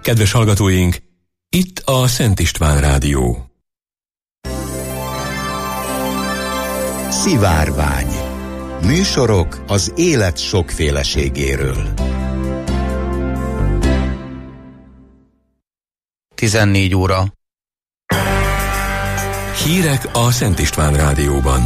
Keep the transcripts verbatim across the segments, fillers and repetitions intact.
Kedves hallgatóink, itt a Szent István Rádió. Szivárvány. Műsorok az élet sokféleségéről. tizennégy óra. Hírek a Szent István Rádióban.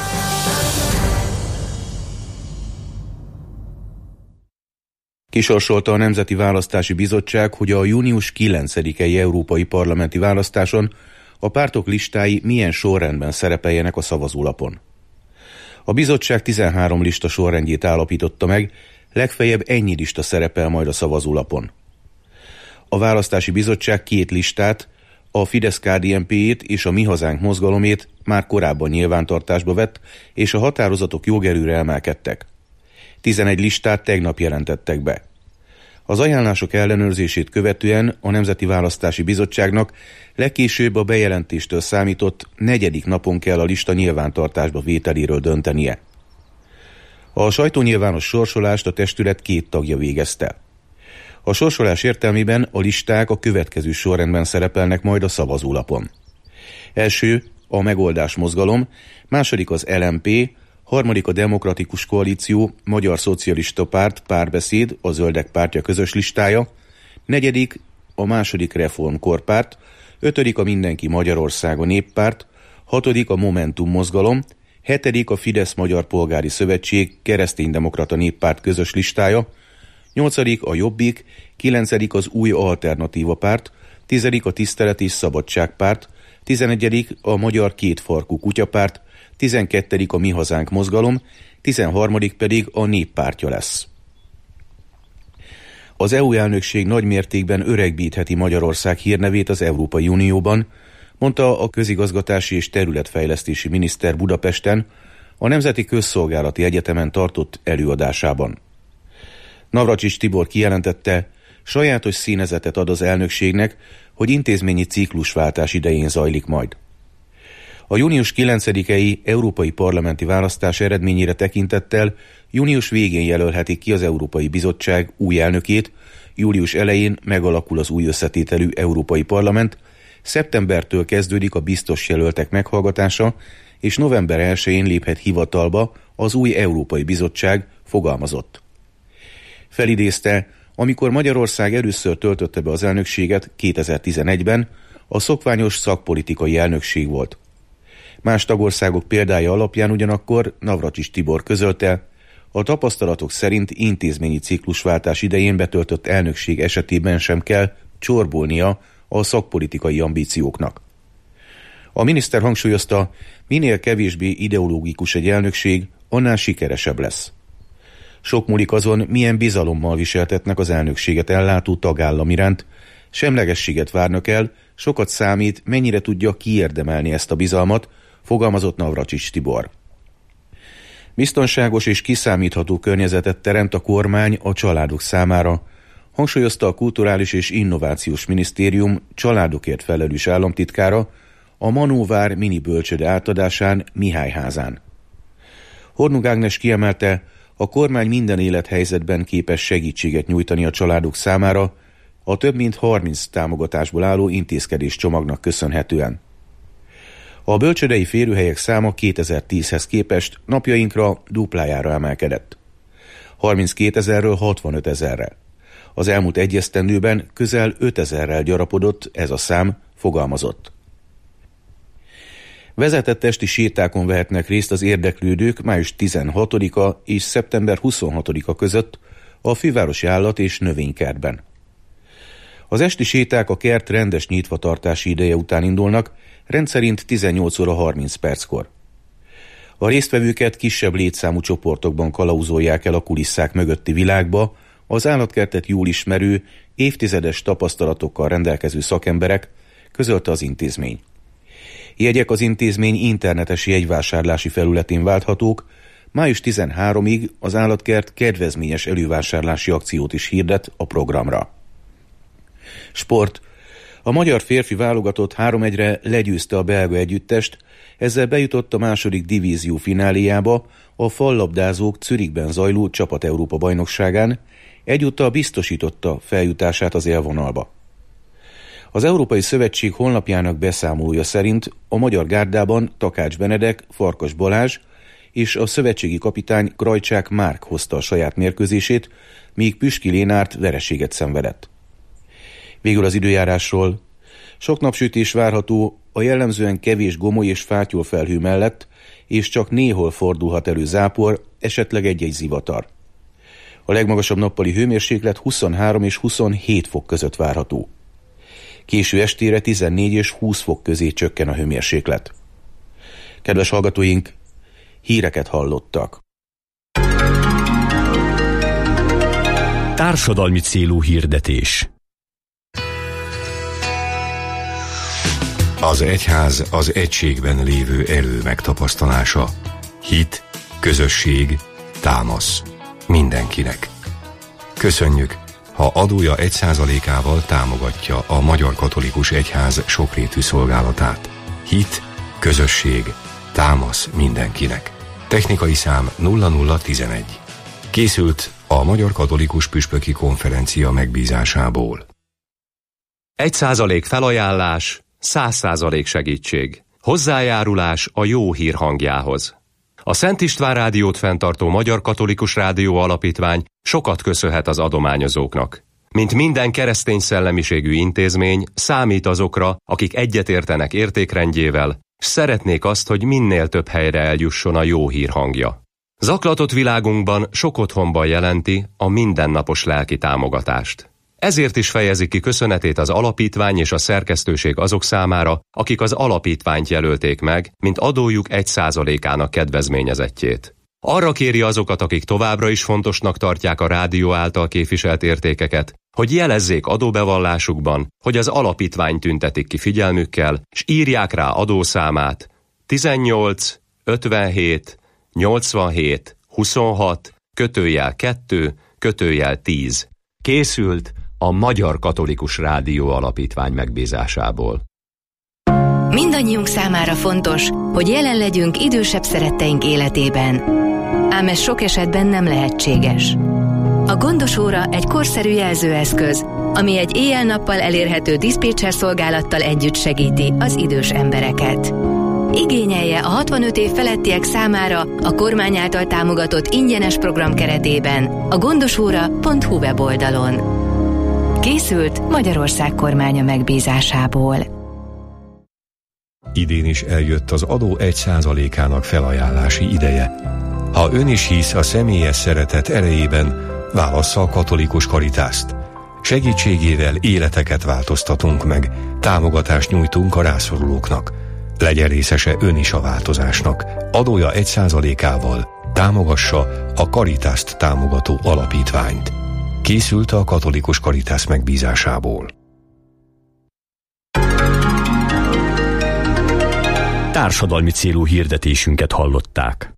Kisorsolta a Nemzeti Választási Bizottság, hogy a június kilencedikei európai parlamenti választáson a pártok listái milyen sorrendben szerepeljenek a szavazólapon. A bizottság tizenhárom lista sorrendjét állapította meg, legfeljebb ennyi lista szerepel majd a szavazólapon. A Választási Bizottság két listát, a Fidesz-ká dé en pé-ét és a Mi Hazánk mozgalomét már korábban nyilvántartásba vett, és a határozatok jogerőre emelkedtek. tizenegy listát tegnap jelentettek be. Az ajánlások ellenőrzését követően a Nemzeti Választási Bizottságnak legkésőbb a bejelentéstől számított negyedik napon kell a lista nyilvántartásba vételéről döntenie. A sajtónyilvános sorsolást a testület két tagja végezte. A sorsolás értelmében a listák a következő sorrendben szerepelnek majd a szavazólapon. Első a Megoldás mozgalom, második az el em pé, harmadik a Demokratikus Koalíció, Magyar Szocialista Párt, Párbeszéd, a Zöldek Pártja közös listája, negyedik a második Reformkorpárt, ötödik a Mindenki Magyarországa Néppárt, hatodik a Momentum mozgalom, hetedik a Fidesz Magyar Polgári Szövetség, Kereszténydemokrata Néppárt közös listája, nyolcadik a Jobbik, kilencedik az Új Alternatíva Párt, tizedik a Tisztelet és Szabadság Párt, tizenegyedik a Magyar Kétfarkú Kutyapárt, tizenkettedik a Mi Hazánk mozgalom, tizenharmadik pedig a Néppártja lesz. Az é u elnökség nagy mértékben öregbítheti Magyarország hírnevét az Európai Unióban, mondta a közigazgatási és területfejlesztési miniszter Budapesten a Nemzeti Közszolgálati Egyetemen tartott előadásában. Navracsics Tibor kijelentette, sajátos színezetet ad az elnökségnek, hogy intézményi ciklusváltás idején zajlik majd. A június kilencedikei európai parlamenti választás eredményére tekintettel június végén jelölhetik ki az Európai Bizottság új elnökét, július elején megalakul az új összetételű Európai Parlament, szeptembertől kezdődik a biztos jelöltek meghallgatása, és november elsején léphet hivatalba az új Európai Bizottság, fogalmazott. Felidézte, amikor Magyarország először töltötte be az elnökséget kétezer-tizenegyben, a szokványos szakpolitikai elnökség volt. Más tagországok példája alapján ugyanakkor Navracsics Tibor közölte, a tapasztalatok szerint intézményi ciklusváltás idején betöltött elnökség esetében sem kell csorbolnia a szakpolitikai ambícióknak. A miniszter hangsúlyozta, minél kevésbé ideológikus egy elnökség, annál sikeresebb lesz. Sok múlik azon, milyen bizalommal viseltetnek az elnökséget ellátó tagállam iránt, semlegességet várnak el, sokat számít, mennyire tudja kiérdemelni ezt a bizalmat, fogalmazott Navracsics Tibor. Biztonságos és kiszámítható környezetet teremt a kormány a családok számára, hangsúlyozta a Kulturális és Innovációs Minisztérium családokért felelős államtitkára a Manóvár mini bölcsőde átadásán Mihályházán. Hornung Ágnes kiemelte, a kormány minden élethelyzetben képes segítséget nyújtani a családok számára, a több mint harminc támogatásból álló intézkedés csomagnak köszönhetően. A bölcsődei férőhelyek száma kétezer-tízhez képest napjainkra duplájára emelkedett. harminckétezerről hatvanötezerre. Az elmúlt egy esztendőben közel ötezerrel gyarapodott ez a szám, fogalmazott. Vezetett esti sétákon vehetnek részt az érdeklődők május tizenhatodika és szeptember huszonhatodika között a Fővárosi Állat- és Növénykertben. Az esti séták a kert rendes nyitvatartási ideje után indulnak, rendszerint tizennyolc óra harminc perckor. A résztvevőket kisebb létszámú csoportokban kalauzolják el a kulisszák mögötti világba, az állatkertet jól ismerő, évtizedes tapasztalatokkal rendelkező szakemberek, közölte az intézmény. Jegyek az intézmény internetes jegyvásárlási felületén válthatók, május tizenharmadikig az állatkert kedvezményes elővásárlási akciót is hirdet a programra. Sport. A magyar férfi válogatott három egyre legyőzte a belga együttest, ezzel bejutott a második divízió fináléjába a fallabdázók Zürichben zajló Csapat-Európa bajnokságán, egyúttal biztosította feljutását az élvonalba. Az Európai Szövetség honlapjának beszámolója szerint a Magyar Gárdában Takács Benedek, Farkas Balázs és a szövetségi kapitány Krajcsák Márk hozta a saját mérkőzését, míg Püski Lénárt vereséget szenvedett. Végül az időjárásról. Sok napsütés várható a jellemzően kevés gomoly és fátyolfelhő mellett, és csak néhol fordulhat elő zápor, esetleg egy-egy zivatar. A legmagasabb nappali hőmérséklet huszonhárom és huszonhét fok között várható. Késő estére tizennégy és húsz fok közé csökken a hőmérséklet. Kedves hallgatóink, híreket hallottak. Társadalmi célú hirdetés. Az egyház az egységben lévő erő megtapasztalása. Hit, közösség, támasz. Mindenkinek. Köszönjük, ha adója egy százalékával támogatja a Magyar Katolikus Egyház sokrétű szolgálatát. Hit, közösség, támasz mindenkinek. Technikai szám nulla nulla tizenegy. Készült a Magyar Katolikus Püspöki Konferencia megbízásából. Egy százalék felajánlás, száz százalék segítség. Hozzájárulás a jó hír hangjához. A Szent István Rádiót fenntartó Magyar Katolikus Rádió Alapítvány sokat köszönhet az adományozóknak. Mint minden keresztény szellemiségű intézmény, számít azokra, akik egyetértenek értékrendjével, s szeretnék azt, hogy minél több helyre eljusson a jó hír hangja. Zaklatott világunkban sok otthonban jelenti a mindennapos lelki támogatást. Ezért is fejezi ki köszönetét az alapítvány és a szerkesztőség azok számára, akik az alapítványt jelölték meg, mint adójuk egy százalékának kedvezményezettjét. Arra kéri azokat, akik továbbra is fontosnak tartják a rádió által képviselt értékeket, hogy jelezzék adóbevallásukban, hogy az alapítvány tüntetik ki figyelmükkel, és írják rá adószámát tizennyolc ötvenhét nyolcvanhét huszonhat kötőjel kettő kötőjel tíz. Készült a Magyar Katolikus Rádió Alapítvány megbízásából. Mindannyiunk számára fontos, hogy jelen legyünk idősebb szeretteink életében. Ám ez sok esetben nem lehetséges. A gondos óra egy korszerű jelzőeszköz, ami egy éjjel-nappal elérhető diszpécser szolgálattal együtt segíti az idős embereket. Igényelje a hatvanöt év felettiek számára a kormány által támogatott ingyenes program keretében a gondosóra pont hu weboldalon. Készült Magyarország kormánya megbízásából. Idén is eljött az adó egy százalékának felajánlási ideje. Ha ön is hisz a személyes szeretet erejében, válassza a katolikus Karitászt. Segítségével életeket változtatunk meg, támogatást nyújtunk a rászorulóknak. Legyen részese ön is a változásnak. Adója egy százalékával támogassa a Karitászt támogató alapítványt. Készült a katolikus Karitász megbízásából. Társadalmi célú hirdetésünket hallották.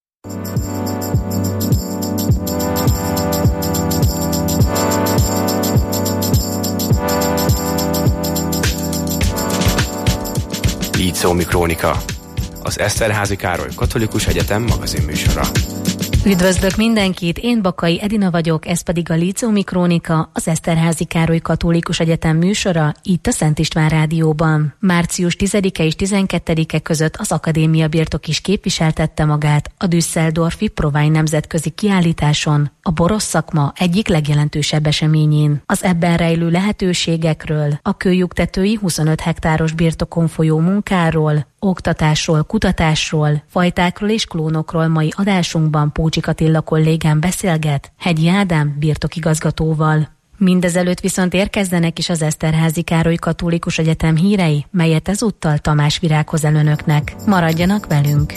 Lícómi Krónika, az Eszterházy Károly Katolikus Egyetem magazinműsora. Üdvözlök mindenkit, én Bakai Edina vagyok, ez pedig a Lícómi Krónika, az Eszterházy Károly Katolikus Egyetem műsora, itt a Szent István Rádióban. március tizedike és tizenkettedike között az Akadémia Birtok is képviseltette magát a düsseldorfi Provány nemzetközi kiállításon, a borosz szakma egyik legjelentősebb eseményén. Az ebben rejlő lehetőségekről, a kőlyuktetői huszonöt hektáros birtokon folyó munkáról, oktatásról, kutatásról, fajtákról és klónokról mai adásunkban Pócsik Attila kollégám beszélget Hegyi Ádám birtokigazgatóval. Mindezelőtt viszont érkezzenek is az Eszterházy Károly Katolikus Egyetem hírei, melyet ezúttal Tamás Virág hoz el önöknek. Maradjanak velünk!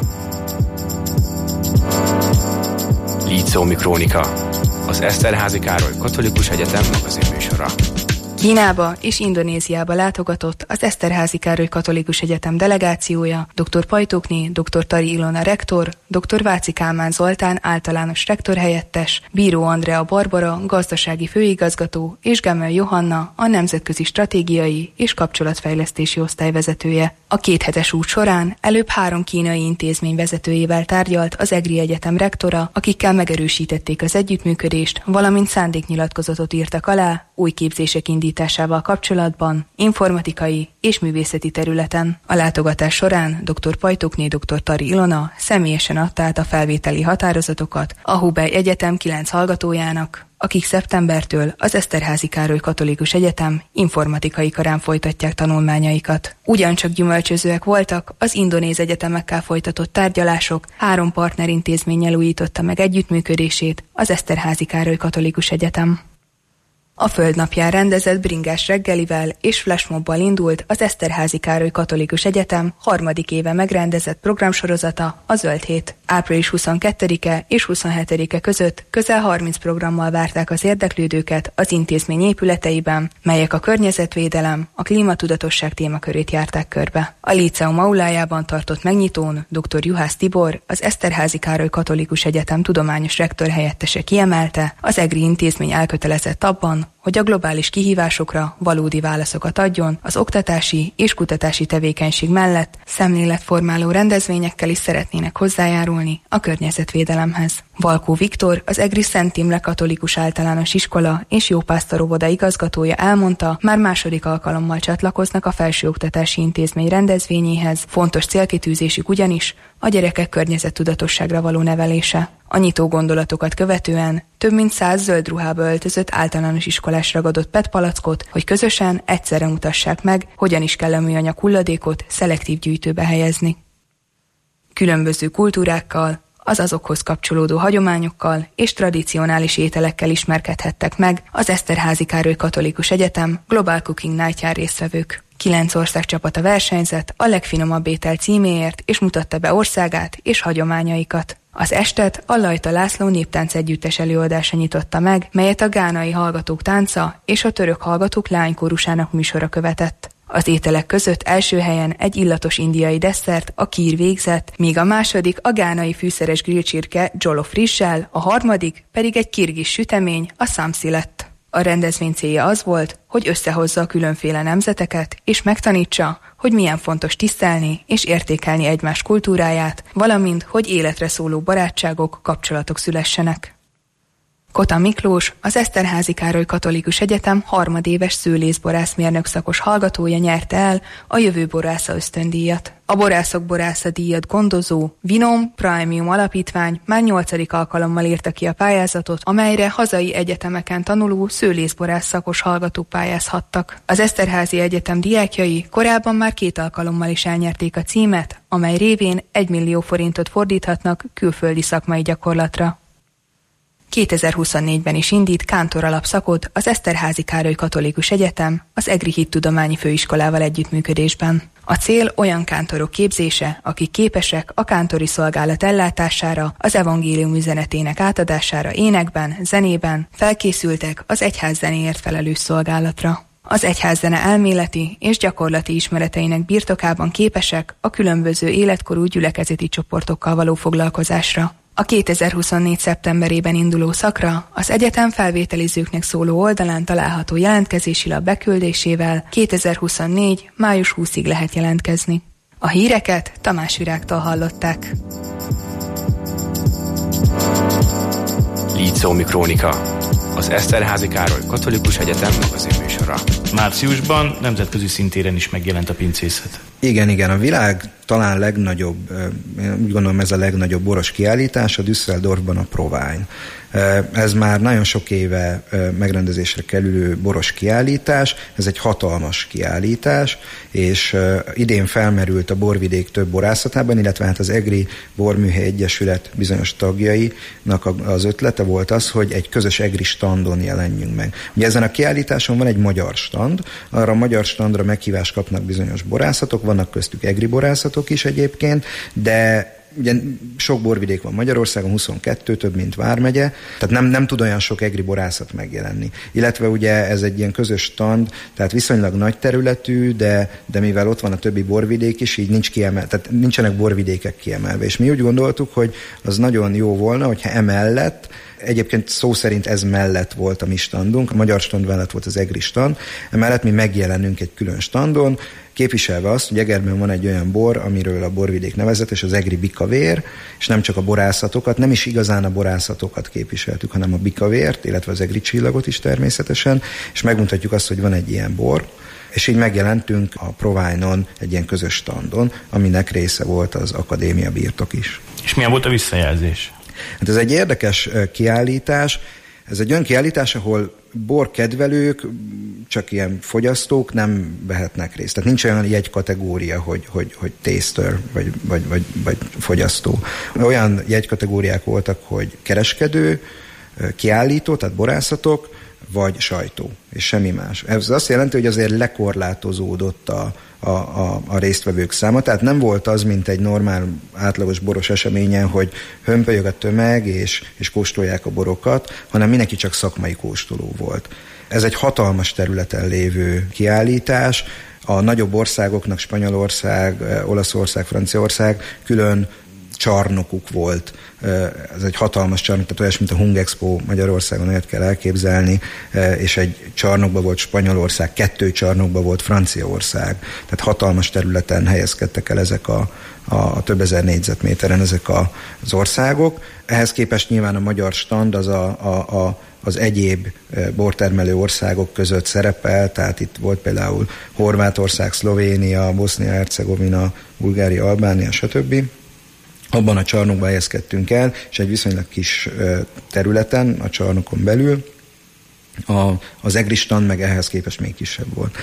Lícómi Krónika, az Eszterházy Károly Katolikus Egyetem magazinműsora. Kínába és Indonéziába látogatott az Eszterházy Károly Katolikus Egyetem delegációja, dr. Pajtókné, dr. Tari Ilona rektor, dr. Váci Kálmán Zoltán általános rektor helyettes, Bíró Andrea Barbara gazdasági főigazgató és Gemel Johanna a Nemzetközi Stratégiai és Kapcsolatfejlesztési Osztály vezetője. A kéthetes út során előbb három kínai intézmény vezetőjével tárgyalt az EGRI Egyetem rektora, akikkel megerősítették az együttműködést, valamint szándéknyilatkozatot írtak alá új képzések indítására kialakításával kapcsolatban, informatikai és művészeti területen. A látogatás során dr. Pajtókné dr. Tari Ilona személyesen adta át a felvételi határozatokat a Hubei Egyetem kilenc hallgatójának, akik szeptembertől az Eszterházy Károly Katolikus Egyetem informatikai karán folytatják tanulmányaikat. Ugyancsak gyümölcsözőek voltak az indonéz egyetemekkel folytatott tárgyalások, három partnerintézménnyel újította meg együttműködését az Eszterházy Károly Katolikus Egyetem. A Földnapján rendezett bringás reggelivel és flashmobbal indult az Eszterházy Károly Katolikus Egyetem harmadik éve megrendezett programsorozata, a Zöld Hét. április huszonkettedike és huszonhetedike között közel harminc programmal várták az érdeklődőket az intézmény épületeiben, melyek a környezetvédelem, a klímatudatosság témakörét járták körbe. A Líceum aulájában tartott megnyitón dr. Juhász Tibor, az Eszterházy Károly Katolikus Egyetem tudományos rektor helyettese kiemelte, az EGRI intézmény elkötelezett abban, hogy a globális kihívásokra valódi válaszokat adjon, az oktatási és kutatási tevékenység mellett szemléletformáló rendezvényekkel is szeretnének hozzájárulni a környezetvédelemhez. Valkó Viktor, az EGRI Szent Imre Katolikus Általános Iskola és Jópásztor óvoda igazgatója elmondta, már második alkalommal csatlakoznak a felsőoktatási intézmény rendezvényéhez, fontos célkitűzésük ugyanis a gyerekek környezettudatosságra való nevelése. A nyitó gondolatokat követően több mint száz zöld ruhába öltözött általános iskolás ragadott pé é té palackot, hogy közösen egyszerre mutassák meg, hogyan is kell a műanyag hulladékot szelektív gyűjtőbe helyezni. Különböző kultúrákkal, az azokhoz kapcsolódó hagyományokkal és tradicionális ételekkel ismerkedhettek meg az Eszterházy Károly Katolikus Egyetem Global Cooking Night-ján résztvevők. Kilenc ország csapata versenyzett a legfinomabb étel címéért, és mutatta be országát és hagyományaikat. Az estet a Lajta László néptánc együttes előadása nyitotta meg, melyet a gánai hallgatók tánca és a török hallgatók lánykórusának műsora követett. Az ételek között első helyen egy illatos indiai desszert, a kír végzett, míg a második a gánai fűszeres grillcsirke jollof rissel, a harmadik pedig egy kirgiz sütemény, a samsi lett. A rendezvény célja az volt, hogy összehozza a különféle nemzeteket, és megtanítsa, hogy milyen fontos tisztelni és értékelni egymás kultúráját, valamint, hogy életre szóló barátságok, kapcsolatok szülessenek. Kota Miklós, az Eszterházy Károly Katolikus Egyetem harmadéves szőlészborászmérnök szakos hallgatója nyerte el a Jövő borásza ösztöndíjat. A Borászok Borásza díjat gondozó Vinom Premium Alapítvány már nyolcadik alkalommal írta ki a pályázatot, amelyre hazai egyetemeken tanuló szőlészborász szakos hallgatók pályázhattak. Az Eszterházy Egyetem diákjai korábban már két alkalommal is elnyerték a címet, amely révén egy millió forintot fordíthatnak külföldi szakmai gyakorlatra. kétezer-huszonnégyben is indít kántor alapszakot az Eszterházy Károly Katolikus Egyetem az EGRI Hittudományi Főiskolával együttműködésben. A cél olyan kántorok képzése, akik képesek a kántori szolgálat ellátására, az evangélium üzenetének átadására énekben, zenében, felkészültek az egyház zenéért felelős szolgálatra. Az egyházzene elméleti és gyakorlati ismereteinek birtokában képesek a különböző életkorú gyülekezeti csoportokkal való foglalkozásra. A kétezer-huszonnégy szeptemberében induló szakra az egyetem felvételizőknek szóló oldalán található jelentkezési lap beküldésével kétezer-huszonnégy május huszadikáig lehet jelentkezni. A híreket Tamás Virágtól hallották. Líceumi Krónika, az Eszterházy Károly Katolikus Egyetem magazinműsora. Márciusban nemzetközi szintéren is megjelent a pincészet. Igen, igen, a világ talán legnagyobb, úgy gondolom ez a legnagyobb boros kiállítás, a Düsseldorfban a Provine. Ez már nagyon sok éve megrendezésre kerülő boros kiállítás, ez egy hatalmas kiállítás, és idén felmerült a borvidék több borászatában, illetve hát az EGRI Borműhely Egyesület bizonyos tagjainak az ötlete volt az, hogy egy közös EGRI standon jelenjünk meg. Ugye ezen a kiállításon van egy magyar stand, arra a magyar standra meghívást kapnak bizonyos borászatok, vannak köztük EGRI borászatok is egyébként, de ugye sok borvidék van Magyarországon, huszonkettő, több mint Vármegye, tehát nem, nem tud olyan sok EGRI borászat megjelenni. Illetve ugye ez egy ilyen közös stand, tehát viszonylag nagy területű, de, de mivel ott van a többi borvidék is, így nincs kiemel, tehát nincsenek borvidékek kiemelve. És mi úgy gondoltuk, hogy az nagyon jó volna, hogyha emellett Egyébként szó szerint ez mellett volt a mi standunk, a magyar stand mellett volt az egri stand, emellett mi megjelenünk egy külön standon, képviselve azt, hogy Egerben van egy olyan bor, amiről a borvidék nevezetes, az egri bikavér, és nem csak a borászatokat, nem is igazán a borászatokat képviseltük, hanem a bikavért, illetve az egri csillagot is természetesen, és megmutatjuk azt, hogy van egy ilyen bor, és így megjelentünk a Provine-on egy ilyen közös standon, aminek része volt az akadémia birtok is. És milyen volt a visszajelzés? Hát ez egy érdekes kiállítás, ez egy olyan kiállítás, ahol borkedvelők, csak ilyen fogyasztók nem vehetnek részt. Tehát nincs olyan jegykategória, hogy, hogy, hogy taster, vagy, vagy, vagy, vagy fogyasztó. Olyan jegykategóriák voltak, hogy kereskedő, kiállító, tehát borászatok, vagy sajtó, és semmi más. Ez azt jelenti, hogy azért lekorlátozódott a, a, a, a résztvevők száma, tehát nem volt az, mint egy normál, átlagos boros eseményen, hogy hömpölyög a tömeg, és, és kóstolják a borokat, hanem mindenki csak szakmai kóstoló volt. Ez egy hatalmas területen lévő kiállítás, a nagyobb országoknak, Spanyolország, Olaszország, Franciaország külön csarnokuk volt. Ez egy hatalmas csarnok, tehát olyas, mint a Hungexpo Magyarországon, olyat kell elképzelni, és egy csarnokban volt Spanyolország, kettő csarnokban volt Franciaország, tehát hatalmas területen helyezkedtek el ezek a, a több ezer négyzetméteren ezek a, az országok. Ehhez képest nyilván a magyar stand az a, a, a az egyéb bortermelő országok között szerepel, tehát itt volt például Horvátország, Szlovénia, Bosznia-Hercegovina, Bulgária, Albánia, stb. Abban a csarnokban helyezkedtünk el, és egy viszonylag kis területen, a csarnokon belül, a, az egri stand meg ehhez képest még kisebb volt.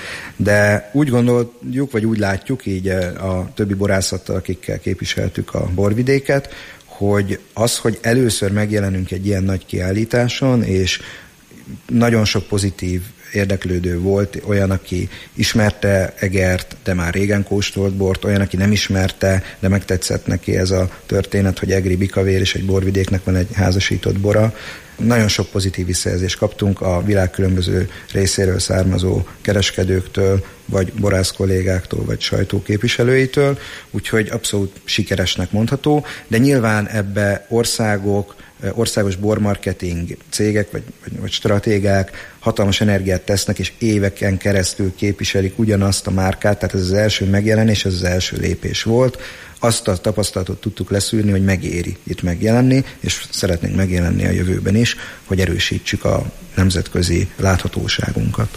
De úgy gondoljuk, vagy úgy látjuk így a többi borászattal, akikkel képviseltük a borvidéket, hogy az, hogy először megjelenünk egy ilyen nagy kiállításon, és nagyon sok pozitív érdeklődő volt, olyan, aki ismerte Egert, de már régen kóstolt bort, olyan, aki nem ismerte, de megtetszett neki ez a történet, hogy egri bikavér, és egy borvidéknek van egy házasított bora. Nagyon sok pozitív visszajelzést kaptunk a világ különböző részéről származó kereskedőktől, vagy borász kollégáktól, vagy sajtóképviselőitől, úgyhogy abszolút sikeresnek mondható, de nyilván ebbe országok, országos bormarketing cégek, vagy, vagy, vagy stratégák hatalmas energiát tesznek, és éveken keresztül képviselik ugyanazt a márkát, tehát ez az első megjelenés, ez az első lépés volt. Azt a tapasztalatot tudtuk leszűrni, hogy megéri itt megjelenni, és szeretnénk megjelenni a jövőben is, hogy erősítsük a nemzetközi láthatóságunkat.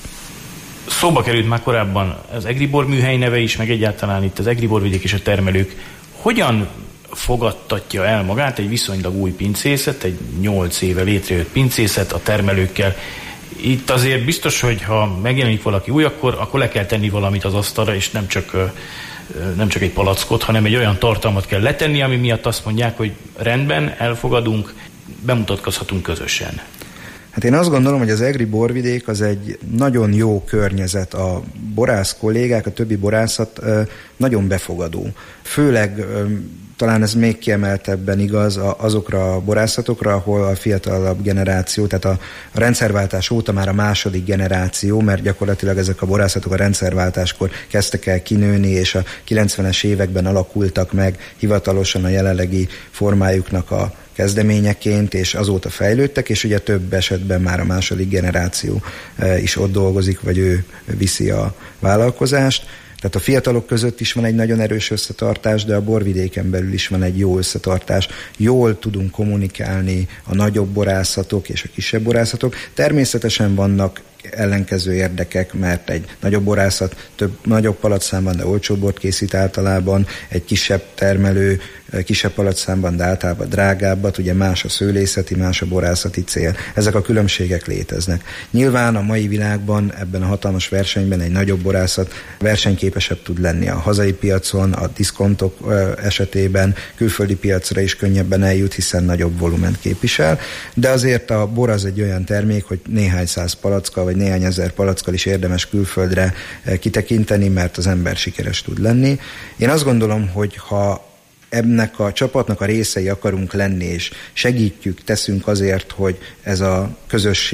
Szóba került már korábban az Egribor műhely neve is, meg egyáltalán itt az Egriborvidék és a termelők. Hogyan fogadtatja el magát egy viszonylag új pincészet, egy nyolc éve létrejött pincészet a termelőkkel? Itt azért biztos, hogy ha megjelenik valaki új, akkor, akkor le kell tenni valamit az asztalra, és nem csak, nem csak egy palackot, hanem egy olyan tartalmat kell letenni, ami miatt azt mondják, hogy rendben, elfogadunk, bemutatkozhatunk közösen. Hát én azt gondolom, hogy az egri borvidék az egy nagyon jó környezet. A borász kollégák, a többi borászat nagyon befogadó. Főleg talán ez még kiemeltebben igaz azokra a borászatokra, ahol a fiatalabb generáció, tehát a rendszerváltás óta már a második generáció, mert gyakorlatilag ezek a borászatok a rendszerváltáskor kezdtek el kinőni, és a kilencvenes években alakultak meg hivatalosan a jelenlegi formájuknak a kezdeményeként, és azóta fejlődtek, és ugye több esetben már a második generáció is ott dolgozik, vagy ő viszi a vállalkozást. Tehát a fiatalok között is van egy nagyon erős összetartás, de a borvidéken belül is van egy jó összetartás. Jól tudunk kommunikálni a nagyobb borászatok és a kisebb borászatok. Természetesen vannak ellenkező érdekek, mert egy nagyobb borászat több nagyobb palacszámban, de olcsóbb bort készít általában, egy kisebb termelő kisebb palacszámban, de általában drágábbat, ugye más a szőlészeti, más a borászati cél. Ezek a különbségek léteznek. Nyilván a mai világban ebben a hatalmas versenyben egy nagyobb borászat versenyképesebb tud lenni a hazai piacon, a diszkontok esetében, külföldi piacra is könnyebben eljut, hiszen nagyobb volument képvisel, de azért a bor az egy olyan termék, hogy néhány száz palackkal, vagy néhány ezer palackkal is érdemes külföldre kitekinteni, mert az ember sikeres tud lenni. Én azt gondolom, hogy ha ennek a csapatnak a részei akarunk lenni, és segítjük, teszünk azért, hogy ez a közösség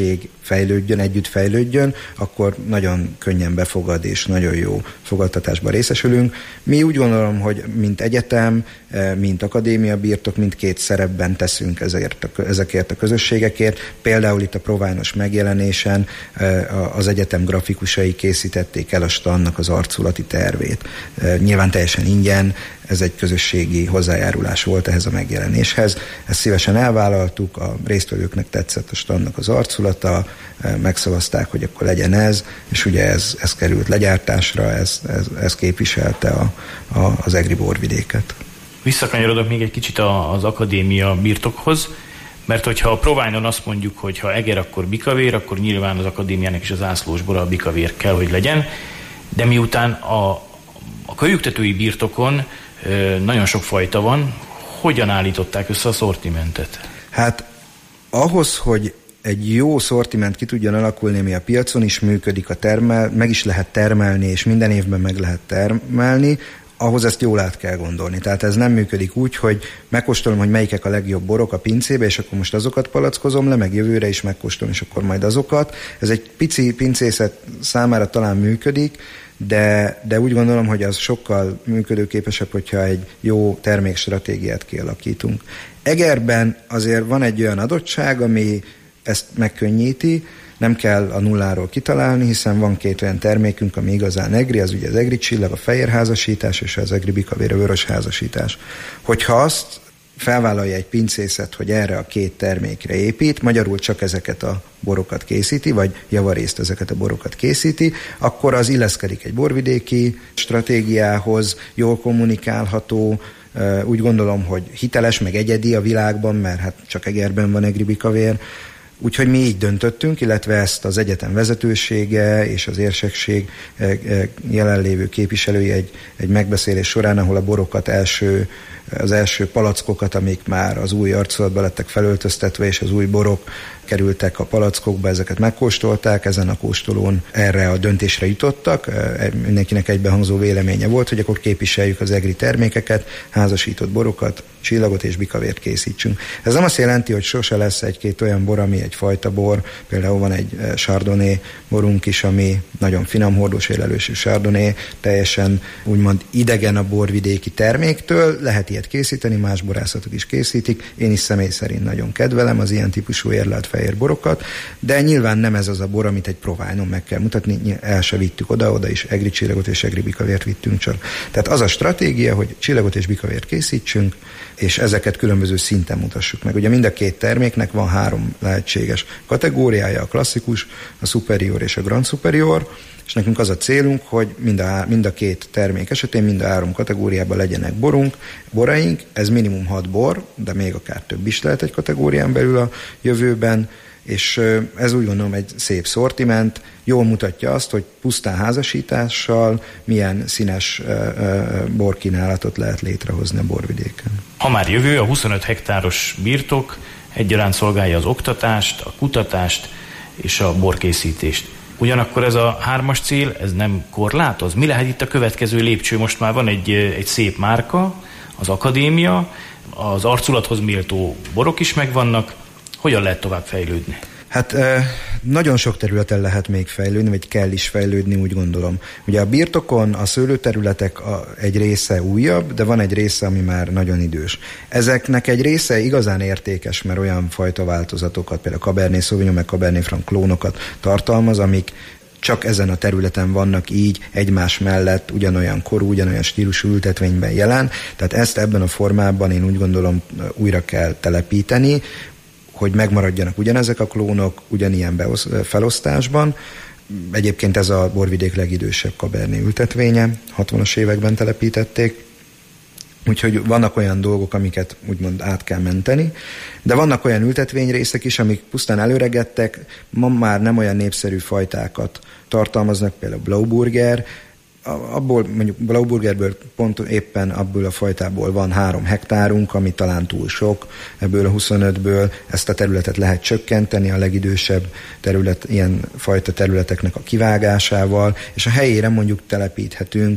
fejlődjön, együtt fejlődjön, akkor nagyon könnyen befogad és nagyon jó fogadtatásban részesülünk. Mi úgy gondolom, hogy mint egyetem, mint akadémia birtok, mindkét szerepben teszünk ezért a, ezekért a közösségekért. Például itt a Provine-os megjelenésen az egyetem grafikusai készítették el a standnak az arculati tervét. Nyilván teljesen ingyen, ez egy közösségi hozzájárulás volt ehhez a megjelenéshez. Ezt szívesen elvállaltuk, a résztvevőknek tetszett a standnak az arculata, megszavazták, hogy akkor legyen ez, és ugye ez, ez került legyártásra, ez, ez, ez képviselte a, a, az egri borvidéket. Visszakanyarodok még egy kicsit az akadémia birtokhoz, mert hogyha a Provine-on azt mondjuk, hogy ha eger, akkor bikavér, akkor nyilván az akadémiának is az zászlós bora a bikavér kell, hogy legyen, de miután a, a kölyüktetői birtokon nagyon sok fajta van, hogyan állították össze a szortimentet? Hát ahhoz, hogy egy jó szortiment ki tudjon alakulni, ami a piacon is működik, a termel, meg is lehet termelni, és minden évben meg lehet termelni, ahhoz ezt jól át kell gondolni. Tehát ez nem működik úgy, hogy megkóstolom, hogy melyikek a legjobb borok a pincébe, és akkor most azokat palackozom le, meg jövőre is megkóstolom, és akkor majd azokat. Ez egy pici pincészet számára talán működik, de, de úgy gondolom, hogy az sokkal működőképesebb, hogyha egy jó termékstratégiát kialakítunk. Egerben azért van egy olyan adottság, ami ezt megkönnyíti, nem kell a nulláról kitalálni, hiszen van két olyan termékünk, ami igazán egri, az ugye az egri csillag, a fehér házasítás, és az egri bikavér, a vörös házasítás. Hogyha azt felvállalja egy pincészet, hogy erre a két termékre épít, magyarul csak ezeket a borokat készíti, vagy javarészt ezeket a borokat készíti, akkor az illeszkedik egy borvidéki stratégiához, jól kommunikálható, úgy gondolom, hogy hiteles, meg egyedi a világban, mert hát csak Egerben van egri bikavér. Úgyhogy mi így döntöttünk, illetve ezt az egyetem vezetősége és az érsekség jelenlévő képviselői egy, egy megbeszélés során, ahol a borokat első, az első palackokat, amik már az új arculatba lettek felöltöztetve, és az új borok kerültek a palackokba, ezeket megkóstolták, ezen a kóstolón erre a döntésre jutottak, mindenkinek egybehangzó véleménye volt, hogy akkor képviseljük az egri termékeket, házasított borokat, csillagot és bikavért készítsünk. Ez nem azt jelenti, hogy sose lesz egy-két olyan bor, ami egy fajta bor, például van egy Chardonnay borunk is, ami nagyon finom hordós élelősű Chardonnay, teljesen úgymond idegen a borvidéki terméktől, lehet ilyet készíteni, más borászatok is készítik, én is személy szerint nagyon kedvelem az ilyen típusú érlelt fehér borokat, de nyilván nem ez az a bor, amit egy Provine-on meg kell mutatni, el se vittük oda-oda is, egri csillagot és egri bikavért vittünk csak. Tehát az a stratégia, hogy csillagot és bikavért készítsünk, és ezeket különböző szinten mutassuk meg. Ugye mind a két terméknek van három lehetséges kategóriája, a klasszikus, a superior és a grand superior, és nekünk az a célunk, hogy mind a, mind a két termék esetén, mind a három kategóriában legyenek borunk, boraink, ez minimum hat bor, de még akár több is lehet egy kategórián belül a jövőben, és ez úgy gondolom egy szép szortiment, jól mutatja azt, hogy pusztán házasítással milyen színes borkínálatot lehet létrehozni a borvidéken. Ha már jövő, a huszonöt hektáros birtok egyaránt szolgálja az oktatást, a kutatást és a borkészítést. Ugyanakkor ez a hármas cél, ez nem korlátoz. Mi lehet itt a következő lépcső? Most már van egy, egy szép márka, az akadémia, az arculathoz méltó borok is megvannak. Hogyan lehet tovább fejlődni? Hát nagyon sok területen lehet még fejlődni, vagy kell is fejlődni, úgy gondolom. Ugye a birtokon a szőlőterületek egy része újabb, de van egy része, ami már nagyon idős. Ezeknek egy része igazán értékes, mert olyan fajta változatokat, például Cabernet Sauvignon, meg Cabernet Franc klónokat tartalmaz, amik csak ezen a területen vannak így egymás mellett ugyanolyan korú, ugyanolyan stílusú ültetvényben jelen. Tehát ezt ebben a formában én úgy gondolom újra kell telepíteni, hogy megmaradjanak ugyanezek a klónok, ugyanilyen beosz, felosztásban. Egyébként ez a borvidék legidősebb Cabernet ültetvénye, hatvanas években telepítették, úgyhogy vannak olyan dolgok, amiket úgymond át kell menteni, de vannak olyan ültetvényrészek is, amik pusztán előregettek, ma már nem olyan népszerű fajtákat tartalmaznak, például Blauburger, abból mondjuk Blauburgerből pont éppen abból a fajtából van három hektárunk, ami talán túl sok, ebből a huszonötből ezt a területet lehet csökkenteni a legidősebb terület, ilyen fajta területeknek a kivágásával, és a helyére mondjuk telepíthetünk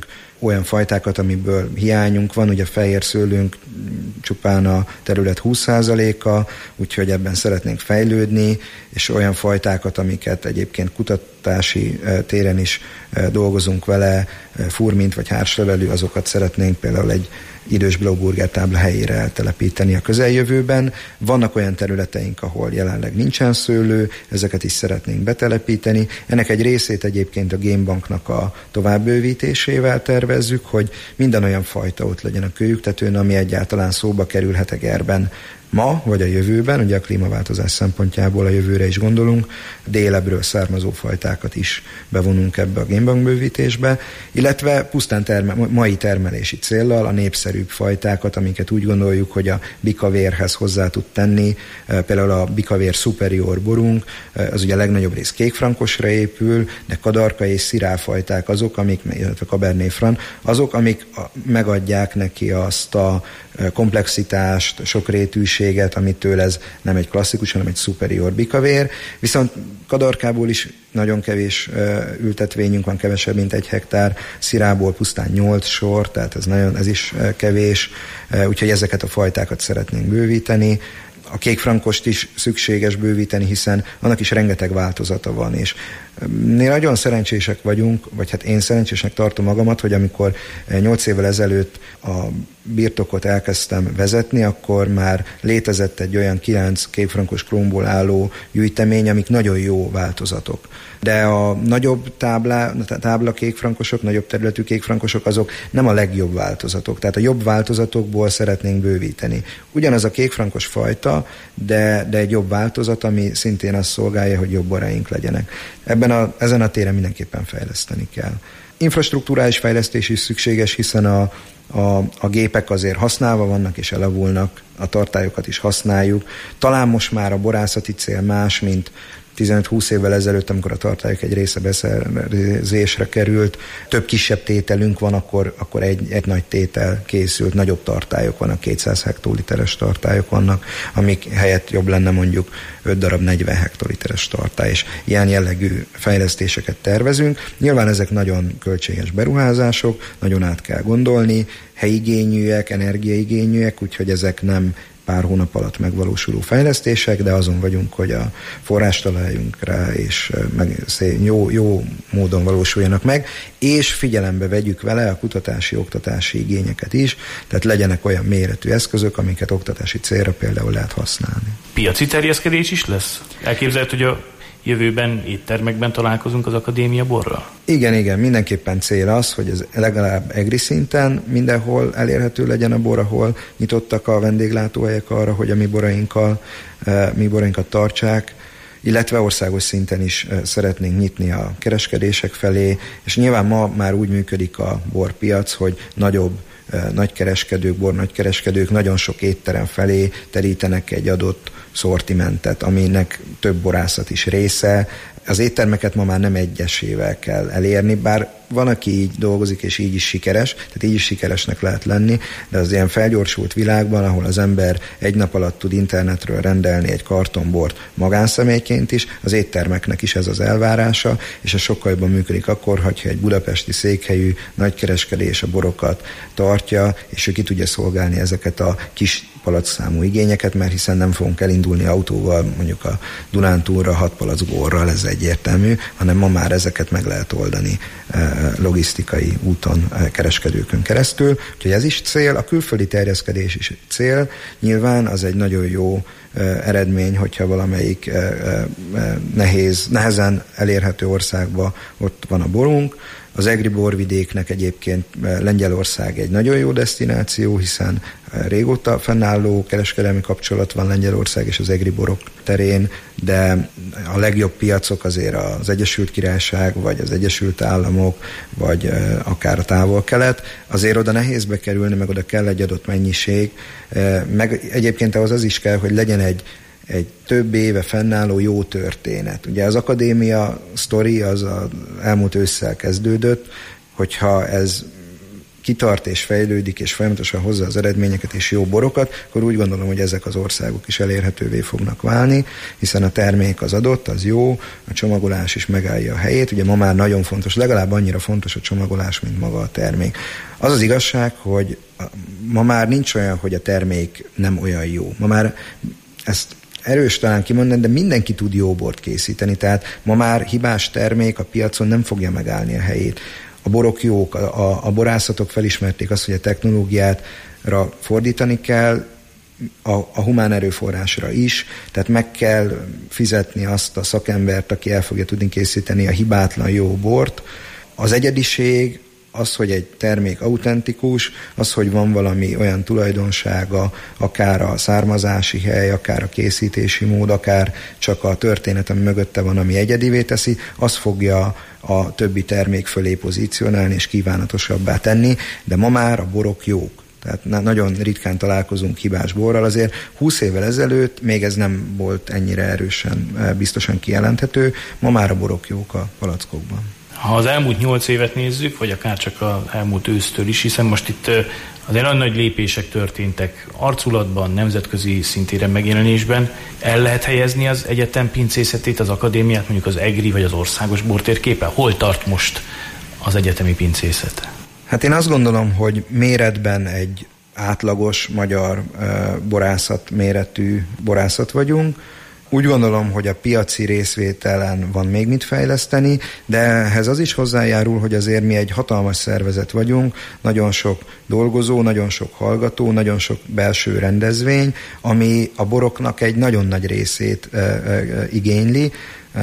olyan fajtákat, amiből hiányunk van, ugye a fehér szőlőnk csupán a terület húsz százaléka, úgyhogy ebben szeretnénk fejlődni, és olyan fajtákat, amiket egyébként kutatási téren is dolgozunk vele, furmint vagy hárslevelű, azokat szeretnénk például egy idős blauburger tábla helyére eltelepíteni a közeljövőben. Vannak olyan területeink, ahol jelenleg nincsen szőlő, ezeket is szeretnénk betelepíteni. Ennek egy részét egyébként a génbanknak a továbbbővítésével tervezzük, hogy minden olyan fajta ott legyen a kőjüktetőn, ami egyáltalán szóba kerülhet Egerben ma, vagy a jövőben, ugye a klímaváltozás szempontjából a jövőre is gondolunk, délebbről származó fajtákat is bevonunk ebbe a génbankbővítésbe, illetve pusztán terme, mai termelési céllal a népszerűbb fajtákat, amiket úgy gondoljuk, hogy a bikavérhez hozzá tud tenni, például a bikavér superior borunk, az ugye a legnagyobb rész kékfrankosra épül, de kadarka és szirálfajták azok, amik, illetve cabernet franc, azok, amik megadják neki azt a komplexitást, sokrétűséget, amitől ez nem egy klasszikus, hanem egy superior bikavér. Viszont kadarkából is nagyon kevés ültetvényünk van, kevesebb, mint egy hektár, szirából pusztán nyolc sor, tehát ez, nagyon, ez is kevés, úgyhogy ezeket a fajtákat szeretnénk bővíteni. A kékfrankost is szükséges bővíteni, hiszen annak is rengeteg változata van, és mi nagyon szerencsések vagyunk, vagy hát én szerencsésnek tartom magamat, hogy amikor nyolc évvel ezelőtt a birtokot elkezdtem vezetni, akkor már létezett egy olyan kilenc kékfrankos klónból álló gyűjtemény, amik nagyon jó változatok. De a nagyobb táblá, tábla kékfrankosok, nagyobb területű kékfrankosok, azok nem a legjobb változatok. Tehát a jobb változatokból szeretnénk bővíteni. Ugyanaz a kékfrankos fajta, de, de egy jobb változat, ami szintén azt szolgálja, hogy jobb boraink legyenek. Ebben a, ezen a téren mindenképpen fejleszteni kell. Infrastruktúrális fejlesztés is szükséges, hiszen a, a, a gépek azért használva vannak és elavulnak, a tartályokat is használjuk. Talán most már a borászati cél más, mint tizenöt-húsz évvel ezelőtt, amikor a tartályok egy része beszerzésre került, több kisebb tételünk van, akkor, akkor egy, egy nagy tétel készült, nagyobb tartályok vannak, kétszáz hektoliteres tartályok vannak, amik helyett jobb lenne mondjuk öt darab negyven hektoliteres tartály, és ilyen jellegű fejlesztéseket tervezünk. Nyilván ezek nagyon költséges beruházások, nagyon át kell gondolni, helyigényűek, energiaigényűek, úgyhogy ezek nem pár hónap alatt megvalósuló fejlesztések, de azon vagyunk, hogy a forrást találjunk rá, és meg jó, jó módon valósuljanak meg, és figyelembe vegyük vele a kutatási, oktatási igényeket is, tehát legyenek olyan méretű eszközök, amiket oktatási célra például lehet használni. Piaci terjeszkedés is lesz? Elképzelhető, hogy a jövőben éttermekben találkozunk az akadémia borral? Igen, igen, mindenképpen cél az, hogy ez legalább egri szinten mindenhol elérhető legyen a bor, ahol nyitottak a vendéglátóhelyek arra, hogy a mi borainkkal, mi borainkat tartsák, illetve országos szinten is szeretnénk nyitni a kereskedések felé, és nyilván ma már úgy működik a borpiac, hogy nagyobb nagykereskedők, bornagykereskedők nagyon sok étterem felé terítenek egy adott szortimentet, aminek több borászat is része. Az éttermeket ma már nem egyesével kell elérni, bár van, aki így dolgozik, és így is sikeres, tehát így is sikeresnek lehet lenni, de az ilyen felgyorsult világban, ahol az ember egy nap alatt tud internetről rendelni egy kartonbort magánszemélyként is, az éttermeknek is ez az elvárása, és ez sokkal jobban működik akkor, hogyha egy budapesti székhelyű nagykereskedés a borokat tartja, és ő ki tudja szolgálni ezeket a kis palacszámú igényeket, mert hiszen nem fogunk elindulni autóval, mondjuk a Dunántúlra hat palack borral, ez egyértelmű, hanem ma már ezeket meg lehet oldani logisztikai úton, kereskedőkön keresztül. Úgyhogy ez is cél, a külföldi terjeszkedés is cél. Nyilván az egy nagyon jó eredmény, hogyha valamelyik nehéz, nehezen elérhető országban ott van a borunk. Az egri borvidéknek egyébként Lengyelország egy nagyon jó desztináció, hiszen régóta fennálló kereskedelmi kapcsolat van Lengyelország és az egri borok terén, de a legjobb piacok azért az Egyesült Királyság, vagy az Egyesült Államok, vagy akár a Távol-Kelet. Azért oda nehéz bekerülni, meg oda kell egy adott mennyiség, meg egyébként ahhoz az is kell, hogy legyen egy egy több éve fennálló jó történet. Ugye az akadémia sztori az az elmúlt ősszel kezdődött, hogyha ez kitart és fejlődik, és folyamatosan hozza az eredményeket és jó borokat, akkor úgy gondolom, hogy ezek az országok is elérhetővé fognak válni, hiszen a termék az adott, az jó, a csomagolás is megállja a helyét. Ugye ma már nagyon fontos, legalább annyira fontos a csomagolás, mint maga a termék. Az az igazság, hogy ma már nincs olyan, hogy a termék nem olyan jó. Ma már ezt erős talán kimondani, de mindenki tud jó bort készíteni, tehát ma már hibás termék a piacon nem fogja megállni a helyét. A borok jók, a, a, a borászatok felismerték azt, hogy a technológiára fordítani kell, a, a humán erőforrásra is, tehát meg kell fizetni azt a szakembert, aki el fogja tudni készíteni a hibátlan jó bort. Az egyediség, az, hogy egy termék autentikus, az, hogy van valami olyan tulajdonsága, akár a származási hely, akár a készítési mód, akár csak a történet, ami mögötte van, ami egyedivé teszi, az fogja a többi termék fölé pozícionálni és kívánatosabbá tenni, de ma már a borok jók. Tehát nagyon ritkán találkozunk hibás borral, azért húsz évvel ezelőtt még ez nem volt ennyire erősen, biztosan kijelenthető, ma már a borok jók a palackokban. Ha az elmúlt nyolc évet nézzük, vagy akár csak az elmúlt ősztől is, hiszen most itt azért nagyon nagy lépések történtek arculatban, nemzetközi szintéren megjelenésben. El lehet helyezni az egyetem pincészetét, az akadémiát, mondjuk az EGRI vagy az országos bortérképen? Hol tart most az egyetemi pincészet? Hát én azt gondolom, hogy méretben egy átlagos magyar uh, borászat méretű borászat vagyunk. Úgy gondolom, hogy a piaci részvételen van még mit fejleszteni, de ehhez az is hozzájárul, hogy azért mi egy hatalmas szervezet vagyunk, nagyon sok dolgozó, nagyon sok hallgató, nagyon sok belső rendezvény, ami a boroknak egy nagyon nagy részét e, e, igényli,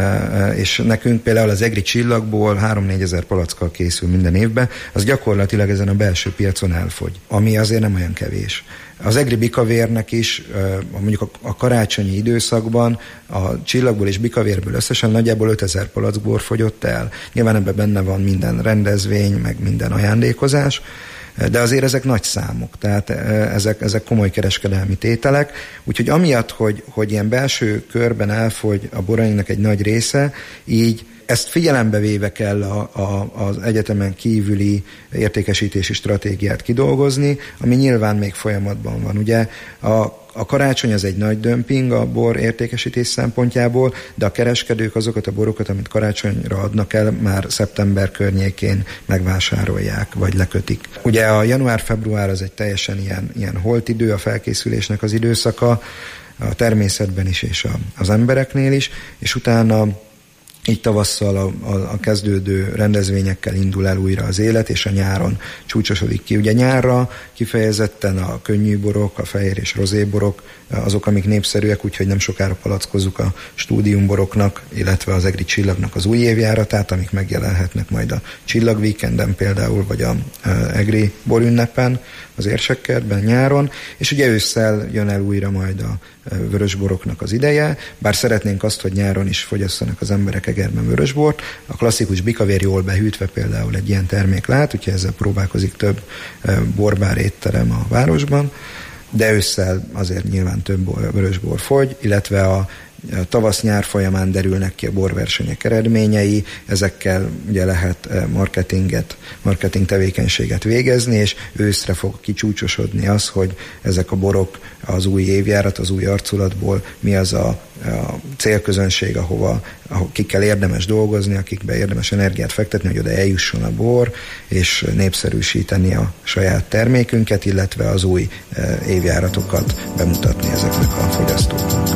és nekünk például az EGRI csillagból három-négy ezer palackkal készül minden évben, az gyakorlatilag ezen a belső piacon elfogy, ami azért nem olyan kevés. Az EGRI bikavérnek is mondjuk a karácsonyi időszakban a csillagból és bikavérből összesen nagyjából ötezer palackbor fogyott el. Nyilván ebben benne van minden rendezvény, meg minden ajándékozás, de azért ezek nagy számok, tehát ezek, ezek komoly kereskedelmi tételek, úgyhogy amiatt, hogy, hogy ilyen belső körben elfogy a borainknak egy nagy része, így ezt figyelembe véve kell a, a, az egyetemen kívüli értékesítési stratégiát kidolgozni, ami nyilván még folyamatban van. Ugye a A karácsony az egy nagy dömping a bor értékesítés szempontjából, de a kereskedők azokat a borokat, amit karácsonyra adnak el, már szeptember környékén megvásárolják, vagy lekötik. Ugye a január-február az egy teljesen ilyen, ilyen holt idő, a felkészülésnek az időszaka, a természetben is és a, az embereknél is, és utána így tavasszal a, a, a kezdődő rendezvényekkel indul el újra az élet, és a nyáron csúcsosodik ki. Ugye nyárra kifejezetten a könnyű borok, a fehér és rozéborok, azok, amik népszerűek, úgyhogy nem sokára palackozzuk a stúdiumboroknak, illetve az EGRI csillagnak az új évjáratát, amik megjelenhetnek majd a csillagvíkenden például, vagy a EGRI borünnepen, az Érsekkertben nyáron, és ugye ősszel jön el újra majd a vörösboroknak az ideje, bár szeretnénk azt, hogy nyáron is fogyasszanak az emberek Egerben vörösbort. A klasszikus bikavér jól behűtve például egy ilyen termék lehet, úgyhogy ezzel próbálkozik több borbár étterem a városban, de ősszel azért nyilván több vörösbor fogy, illetve a tavasz-nyár folyamán derülnek ki a borversenyek eredményei, ezekkel ugye lehet marketinget, marketing tevékenységet végezni, és őszre fog kicsúcsosodni az, hogy ezek a borok az új évjárat, az új arculatból mi az a, a célközönség, ahova, ahol kikkel érdemes dolgozni, akikbe érdemes energiát fektetni, hogy oda eljusson a bor, és népszerűsíteni a saját termékünket, illetve az új évjáratokat bemutatni ezeknek a fogyasztóknak.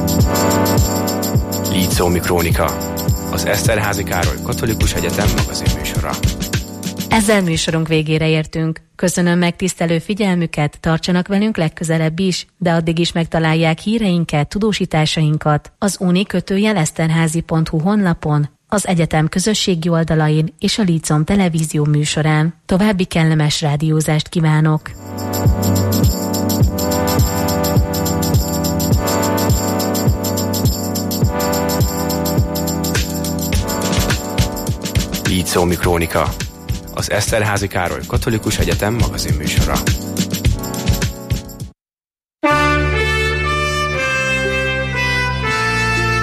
Líceumi Krónika, az Eszterházy Károly Katolikus Egyetem magazinműsora. Ezzel műsorunk végére értünk. Köszönöm megtisztelő figyelmüket, tartsanak velünk legközelebb is, de addig is megtalálják híreinket, tudósításainkat az uni kötőjel eszterházy pont hu honlapon, az egyetem közösségi oldalain és a Líceum televízió műsorán. További kellemes rádiózást kívánok! Líceumi Krónika, az Eszterházy Károly Katolikus Egyetem magazinműsora.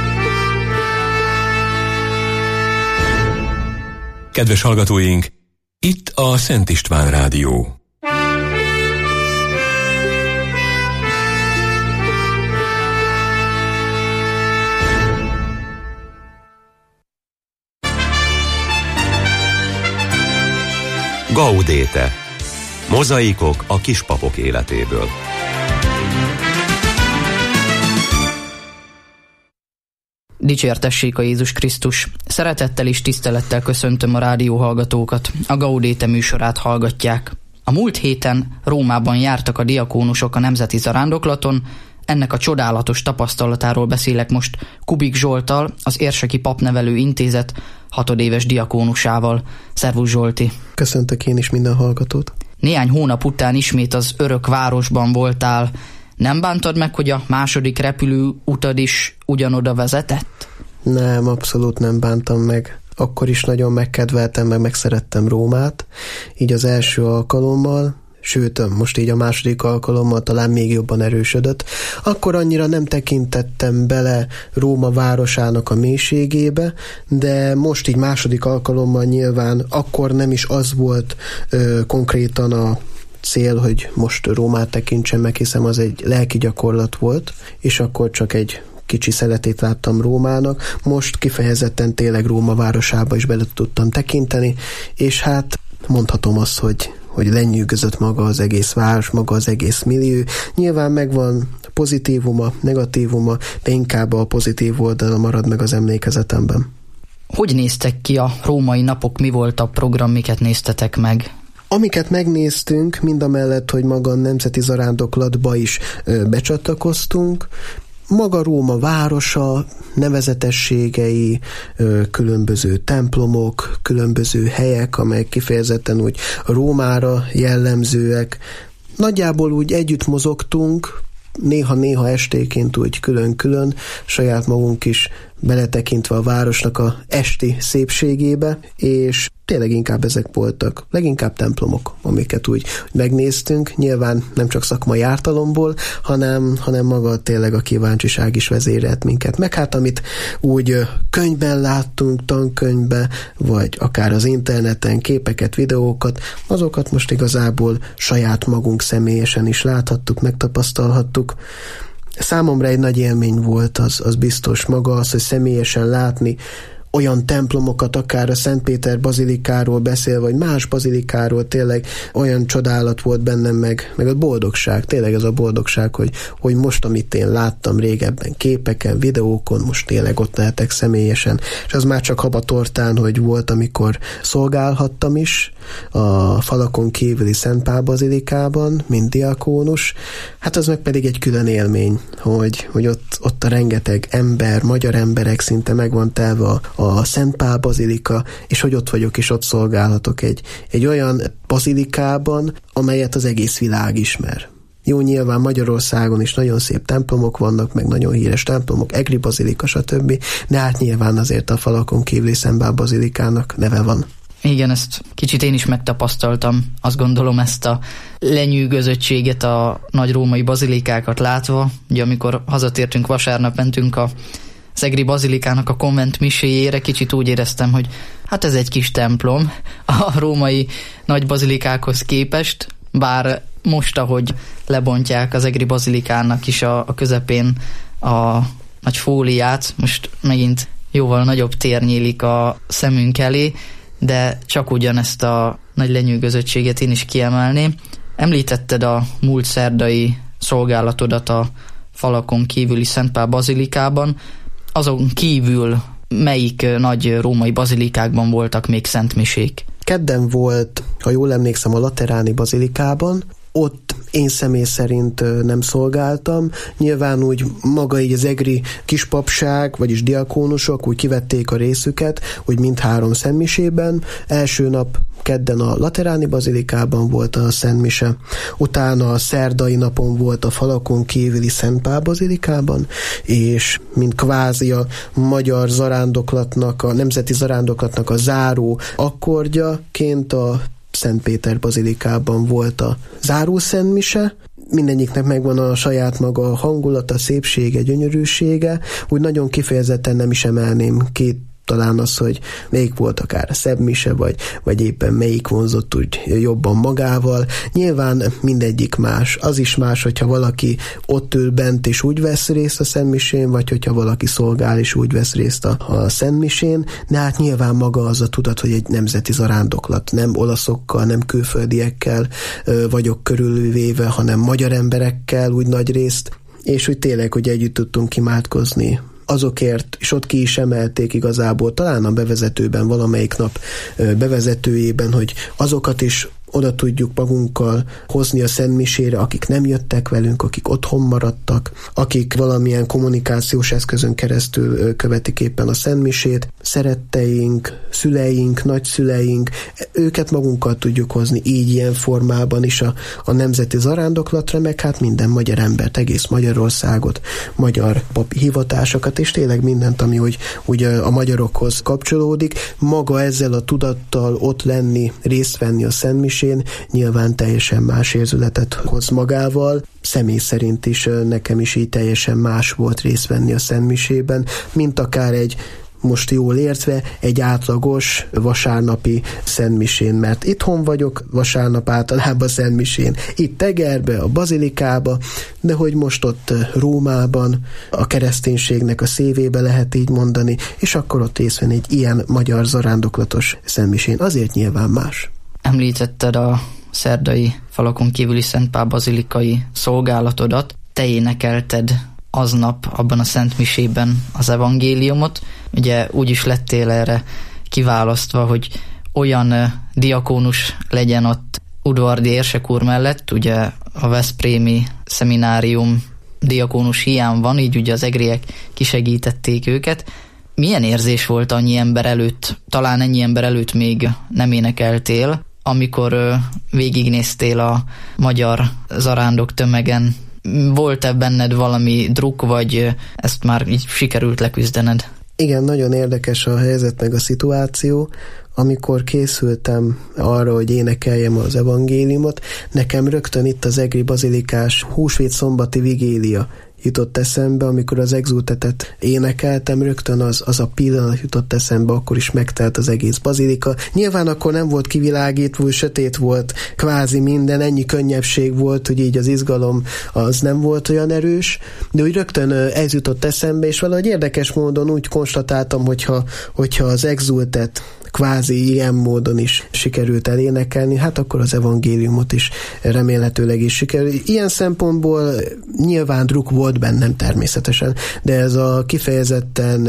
Kedves hallgatóink, Itt a Szent István Rádió. Gaudéte. Mozaikok a kispapok életéből. Dicsértessék a Jézus Krisztus! Szeretettel és tisztelettel köszöntöm a rádió hallgatókat. A Gaudéte műsorát hallgatják. A múlt héten Rómában jártak a diakónusok a nemzeti zarándoklaton. Ennek a csodálatos tapasztalatáról beszélek most Kubik Zsolttal, az Érseki Papnevelő Intézet hatodéves diakónusával. Szervusz Zsolti! Köszöntök én is minden hallgatót! Néhány hónap után ismét az örök városban voltál. Nem bántad meg, hogy a második repülő utad is ugyanoda vezetett? Nem, abszolút nem bántam meg. Akkor is nagyon megkedveltem, meg megszerettem Rómát. Így az első alkalommal, sőt, most így a második alkalommal talán még jobban erősödött. Akkor annyira nem tekintettem bele Róma városának a mélységébe, de most így második alkalommal nyilván akkor nem is az volt ö, konkrétan a cél, hogy most Rómát tekintsem meg, hiszen az egy lelki gyakorlat volt, és akkor csak egy kicsi szeletét láttam Rómának. Most kifejezetten tényleg Róma városába is bele tudtam tekinteni, és hát mondhatom azt, hogy hogy lenyűgözött maga az egész város, maga az egész millió. Nyilván megvan pozitívuma, negatívuma, de inkább a pozitív oldala marad meg az emlékezetemben. Hogy néztek ki a római napok, mi volt a program, miket néztetek meg? Amiket megnéztünk, mindamellett, hogy maga a nemzeti zarándoklatba is ö, becsatlakoztunk, maga Róma városa, nevezetességei, ö, különböző templomok, különböző helyek, amelyek kifejezetten úgy Rómára jellemzőek. Nagyjából úgy együtt mozogtunk, néha-néha estéként úgy külön-külön, saját magunk is beletekintve a városnak a esti szépségébe, és tényleg inkább ezek voltak, leginkább templomok, amiket úgy megnéztünk, nyilván nem csak szakmai ártalomból, hanem, hanem maga tényleg a kíváncsiság is vezérelt minket. Meg hát amit úgy könyvben láttunk, tankönyvbe, vagy akár az interneten képeket, videókat, azokat most igazából saját magunk személyesen is láthattuk, megtapasztalhattuk. Számomra egy nagy élmény volt az, az biztos maga az, hogy személyesen látni olyan templomokat, akár a Szent Péter bazilikáról beszél, vagy más bazilikáról, tényleg olyan csodálat volt bennem, meg, meg a boldogság, tényleg ez a boldogság, hogy, hogy most, amit én láttam régebben képeken, videókon, most tényleg ott lehetek személyesen, és az már csak habatortán, hogy volt, amikor szolgálhattam is a falakon kívüli Szent Pál bazilikában, mint diakónus, hát az meg pedig egy külön élmény, hogy, hogy ott, ott a rengeteg ember, magyar emberek szinte meg van telve a a Szent Pál bazilika, és hogy ott vagyok, és ott szolgálhatok egy, egy olyan bazilikában, amelyet az egész világ ismer. Jó, nyilván Magyarországon is nagyon szép templomok vannak, meg nagyon híres templomok, Egri bazilika, stb., de hát nyilván azért a falakon kívüli Szent Pál bazilikának neve van. Igen, ezt kicsit én is megtapasztaltam, azt gondolom, ezt a lenyűgözöttséget a nagy római bazilikákat látva. Ugye amikor hazatértünk, vasárnap mentünk a az Egri bazilikának a konvent miséjére, kicsit úgy éreztem, hogy hát ez egy kis templom a római nagy bazilikákhoz képest, bár most, ahogy lebontják az Egri bazilikának is a, a közepén a nagy fóliát, most megint jóval nagyobb tér nyílik a szemünk elé, de csak ugyanezt a nagy lenyűgözöttséget én is kiemelném. Említetted a múlt szerdai szolgálatodat a falakon kívüli Szent Pál bazilikában. Azon kívül melyik nagy római bazilikákban voltak még szentmisék? Kedden volt, ha jól emlékszem, a Lateráni bazilikában. Ott én személy szerint nem szolgáltam. Nyilván úgy maga így az egri kispapság, vagyis diakónusok úgy kivették a részüket, hogy mindhárom szentmisében. Első nap kedden a Lateráni bazilikában volt a szentmise, utána a szerdai napon volt a falakon kívüli Szent Pál bazilikában, és mint kvázi a magyar zarándoklatnak, a nemzeti zarándoklatnak a záró akkordjaként a Szent Péter bazilikában volt a záró szentmise. Mindegyiknek megvan a saját maga a hangulata, szépsége, gyönyörűsége. Úgy nagyon kifejezetten nem is emelném ki talán az, hogy melyik volt akár a szebb mise, vagy, vagy éppen melyik vonzott úgy jobban magával. Nyilván mindegyik más. Az is más, hogyha valaki ott ül bent és úgy vesz részt a szentmisén, vagy hogyha valaki szolgál és úgy vesz részt a, a szentmisén, de hát nyilván maga az a tudat, hogy egy nemzeti zarándoklat, nem olaszokkal, nem külföldiekkel ö, vagyok körülvéve, hanem magyar emberekkel úgy nagy részt, és úgy tényleg, hogy együtt tudtunk imádkozni azokért, és ott ki is emelték igazából, talán a bevezetőben, valamelyik nap bevezetőjében, hogy azokat is oda tudjuk magunkkal hozni a szentmisére, akik nem jöttek velünk, akik otthon maradtak, akik valamilyen kommunikációs eszközön keresztül követik éppen a szentmisét, szeretteink, szüleink, nagyszüleink, őket magunkkal tudjuk hozni így ilyen formában is a, a nemzeti zarándoklatra, meg hát minden magyar embert, egész Magyarországot, magyar papi hivatásokat, és tényleg mindent, ami úgy, úgy a magyarokhoz kapcsolódik. Maga ezzel a tudattal ott lenni, részt venni a szentmisén, nyilván teljesen más érzületet hoz magával. Személy szerint is nekem is így teljesen más volt részt venni a szentmisében, mint akár egy, most jól értve, egy átlagos vasárnapi szentmisén, mert itthon vagyok vasárnap általában szentmisén, itt Tegerbe, a bazilikába, de hogy most ott Rómában a kereszténységnek a szévébe lehet így mondani, és akkor ott részt venni egy ilyen magyar zarándoklatos szentmisén. Azért nyilván más. Említetted a szerdai falakon kívüli Szentpál bazilikai szolgálatodat, te énekelted aznap abban a szentmisében az evangéliumot. Ugye úgy is lettél erre kiválasztva, hogy olyan diakónus legyen ott Udvardi érsek úr mellett, ugye a veszprémi szeminárium diakónus hiány van, így ugye az egriek kisegítették őket. Milyen érzés volt annyi ember előtt, talán ennyi ember előtt még nem énekeltél, amikor ö, végignéztél a magyar zarándok tömegen? Volt-e benned valami druk, vagy ezt már így sikerült leküzdened? Igen, nagyon érdekes a helyzet meg a szituáció. Amikor készültem arra, hogy énekeljem az evangéliumot, nekem rögtön itt az egri bazilikás húsvét szombati vigélia jutott eszembe, amikor az exultetet énekeltem, rögtön az, az a pillanat jutott eszembe, akkor is megtelt az egész bazilika. Nyilván akkor nem volt kivilágítva, sötét volt, kvázi minden, ennyi könnyebbség volt, hogy így az izgalom az nem volt olyan erős, de úgy rögtön ez jutott eszembe, és valahogy érdekes módon úgy konstatáltam, hogyha, hogyha az exultet kvázi ilyen módon is sikerült elénekelni, hát akkor az evangéliumot is remélhetőleg is sikerül. Ilyen szempontból nyilván druk volt bennem természetesen, de ez a kifejezetten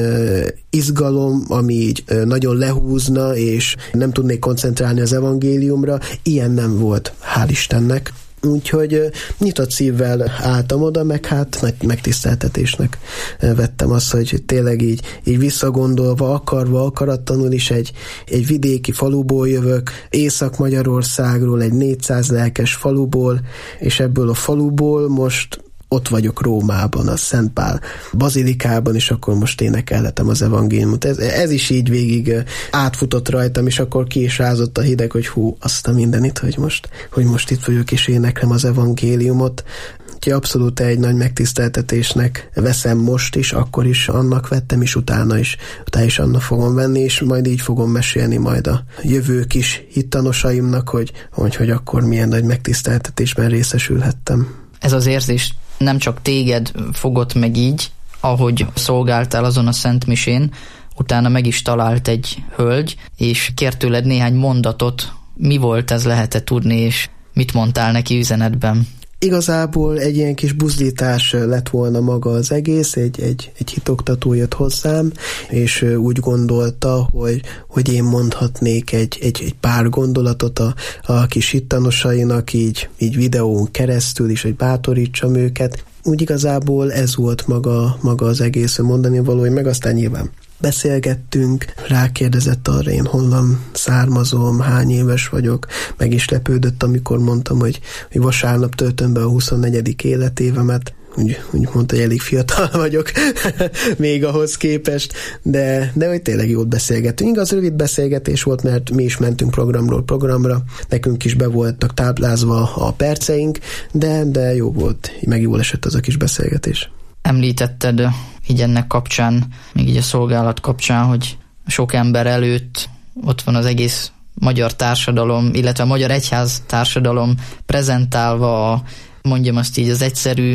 izgalom, ami így nagyon lehúzna, és nem tudnék koncentrálni az evangéliumra, ilyen nem volt, hál' Istennek. Úgyhogy nyitott szívvel álltam oda, meg hát nagy megtiszteltetésnek vettem azt, hogy tényleg így, így visszagondolva, akarva, akaratlanul is egy, egy vidéki faluból jövök, Észak-Magyarországról, egy négyszáz lelkes faluból, és ebből a faluból most ott vagyok Rómában, a Szentpál bazilikában, és akkor most énekelhetem az evangéliumot. Ez, ez is így végig átfutott rajtam, és akkor ki is rázott a hideg, hogy hú, azt a mindenit, hogy most, hogy most itt vagyok, és éneklem az evangéliumot. Úgyhogy abszolút egy nagy megtiszteltetésnek veszem most is, akkor is annak vettem, és utána is, utána is annak fogom venni, és majd így fogom mesélni majd a jövő kis hittanosaimnak, hogy, hogy, hogy akkor milyen nagy megtiszteltetésben részesülhettem. Ez az érzés nem csak téged fogott meg így, ahogy szolgáltál azon a szentmisén, utána meg is talált egy hölgy, és kért tőled néhány mondatot. Mi volt ez, lehet-e tudni, és mit mondtál neki üzenetben? Igazából egy ilyen kis buzdítás lett volna maga az egész, egy, egy, egy hitoktató jött hozzám, és úgy gondolta, hogy, hogy én mondhatnék egy, egy, egy pár gondolatot a, a kis hittanosainak, így, így videón keresztül is, hogy bátorítsam őket. Úgy igazából ez volt maga, maga az egész mondani valója, meg aztán nyilván beszélgettünk, rákérdezett arra, én honnan származom, hány éves vagyok, meg is lepődött, amikor mondtam, hogy, hogy vasárnap töltöm be a huszonnegyedik életévemet, úgy, úgy mondta, hogy elég fiatal vagyok még ahhoz képest, de, de hogy tényleg jót beszélgettünk. Igaz, rövid beszélgetés volt, mert mi is mentünk programról programra, nekünk is be voltak táblázva a perceink, de, de jó volt, meg jól esett az a kis beszélgetés. Említetted így ennek kapcsán, még így a szolgálat kapcsán, hogy sok ember előtt, ott van az egész magyar társadalom, illetve a magyar egyház társadalom prezentálva, a, mondjam azt így, az egyszerű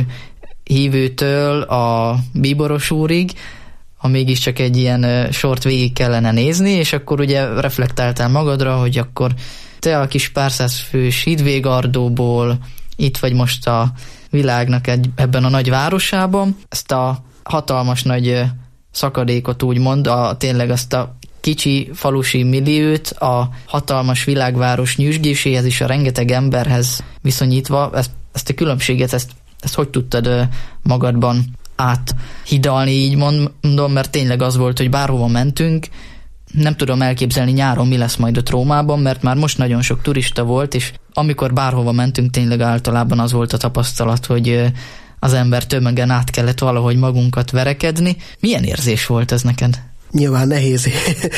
hívőtől a bíboros úrig, ha mégiscsak egy ilyen sort végig kellene nézni, és akkor ugye reflektáltál magadra, hogy akkor te a kis pár száz fős hídvégardóból itt vagy most a világnak egy, ebben a nagy városában, ezt a hatalmas nagy szakadékot úgymond, a, tényleg azt a kicsi falusi milliót a hatalmas világváros nyüzsgéséhez és a rengeteg emberhez viszonyítva, ezt, ezt a különbséget, ezt, ezt hogy tudtad magadban áthidalni, így mondom, mert tényleg az volt, hogy bárhova mentünk, nem tudom elképzelni nyáron mi lesz majd ott Rómában, mert már most nagyon sok turista volt, és amikor bárhova mentünk, tényleg általában az volt a tapasztalat, hogy az ember tömegen át kellett valahogy magunkat verekedni. Milyen érzés volt ez neked? Nyilván nehéz,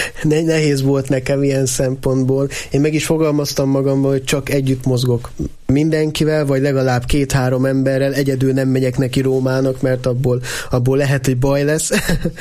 nehéz volt nekem ilyen szempontból. Én meg is fogalmaztam magamban, hogy csak együtt mozgok mindenkivel, vagy legalább két-három emberrel, egyedül nem megyek neki Rómának, mert abból, abból lehet, hogy baj lesz.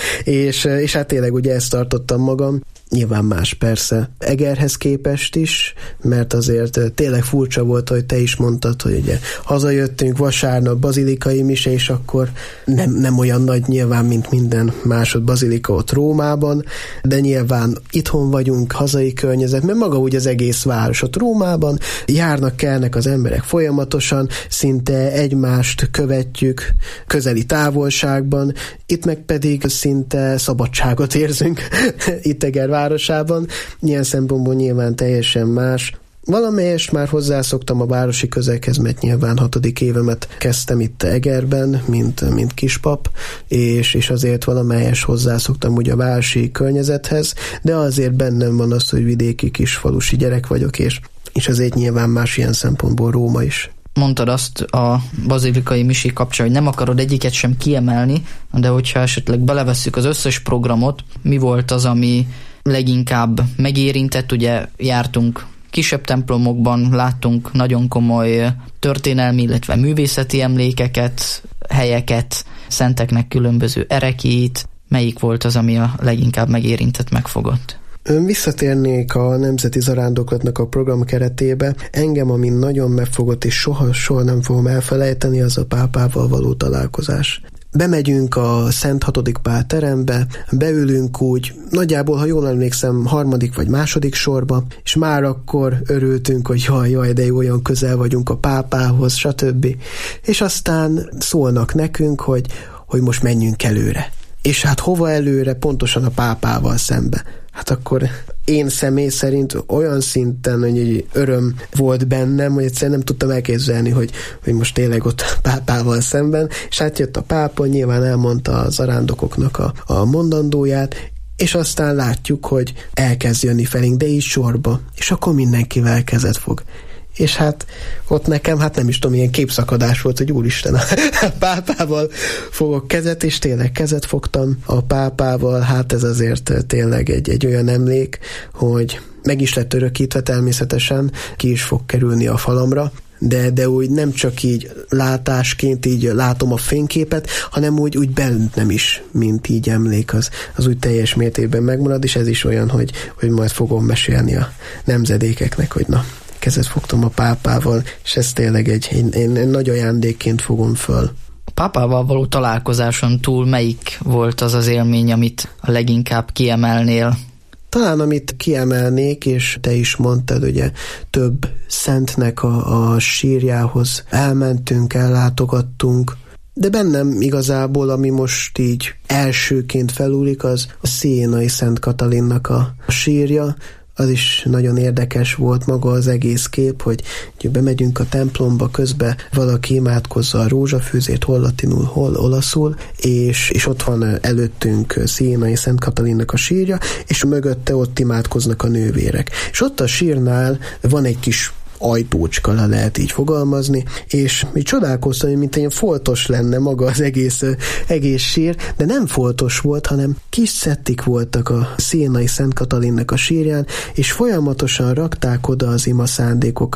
és, és hát tényleg ugye ezt tartottam magam. Nyilván más persze Egerhez képest is, mert azért tényleg furcsa volt, hogy te is mondtad, hogy ugye hazajöttünk vasárnap bazilikai mise, és akkor nem, nem olyan nagy nyilván, mint minden másod bazilika ott Rómában, de nyilván itthon vagyunk, hazai környezet, mert maga úgy az egész város ott Rómában, járnak, kelnek az emberek folyamatosan, szinte egymást követjük közeli távolságban, itt meg pedig szinte szabadságot érzünk itt Eger városában. Ilyen szempontból nyilván teljesen más. Valamelyest már hozzászoktam a városi közeghez, mert nyilván hatodik évemet kezdtem itt Egerben, mint, mint kispap, és, és azért valamelyest hozzászoktam ugye a városi környezethez, de azért bennem van az, hogy vidéki kisfalusi gyerek vagyok, és, és azért nyilván más ilyen szempontból Róma is. Mondtad azt a bazilikai misé kapcsán, hogy nem akarod egyiket sem kiemelni, de hogyha esetleg belevesszük az összes programot, mi volt az, ami leginkább megérintett? Ugye jártunk kisebb templomokban, láttunk nagyon komoly történelmi, illetve művészeti emlékeket, helyeket, szenteknek különböző erekét. Melyik volt az, ami a leginkább megérintett, megfogott? Visszatérnék a Nemzeti Zarándoklatnak a program keretébe. Engem, ami nagyon megfogott, és soha, soha nem fogom elfelejteni, az a pápával való találkozás. Bemegyünk a Szent Hatodik Pál terembe, beülünk úgy, nagyjából, ha jól emlékszem, harmadik vagy második sorba, és már akkor örültünk, hogy jaj, jaj, de jó, olyan közel vagyunk a pápához, stb. És aztán szólnak nekünk, hogy, hogy most menjünk előre. És hát hova előre? Pontosan a pápával szembe. Hát akkor én személy szerint olyan szinten, hogy öröm volt bennem, hogy egyszerűen nem tudtam elképzelni, hogy, hogy most tényleg ott pápával szemben, és hát jött a pápa, nyilván elmondta a zarándokoknak a, a mondandóját, és aztán látjuk, hogy elkezd jönni felénk, de így sorba, és akkor mindenkivel kezet fog. És hát ott nekem, hát nem is tudom, ilyen képszakadás volt, hogy úristen, a pápával fogok kezet, és tényleg kezet fogtam a pápával, hát ez azért tényleg egy, egy olyan emlék, hogy meg is lett örökítve természetesen, ki is fog kerülni a falamra, de, de úgy nem csak így látásként így látom a fényképet, hanem úgy, úgy bennem is, mint így emlék, az, az úgy teljes mértékben megmarad, és ez is olyan, hogy, hogy majd fogom mesélni a nemzedékeknek, hogy na, kezet fogtam a pápával, és ez tényleg egy, én, én nagy ajándékként fogom föl. A pápával való találkozáson túl melyik volt az az élmény, amit a leginkább kiemelnél? Talán amit kiemelnék, és te is mondtad, ugye több szentnek a, a sírjához elmentünk, ellátogattunk, de bennem igazából, ami most így elsőként felúlik, az a Sienai Szent Katalinnak a, a sírja. Az is nagyon érdekes volt maga az egész kép, hogy bemegyünk a templomba, közben valaki imádkozza a rózsafűzét, hol latinul, hol olaszul, és, és ott van előttünk Sienai Szent Katalinnak a sírja, és mögötte ott imádkoznak a nővérek. És ott a sírnál van egy kis ajtócska, le lehet így fogalmazni, és mi csodálkoztam, hogy mint ilyen foltos lenne maga az egész, egész sír, de nem foltos volt, hanem kis szettik voltak a Sienai Szent Katalinnak a sírján, és folyamatosan rakták oda az ima szándékokat.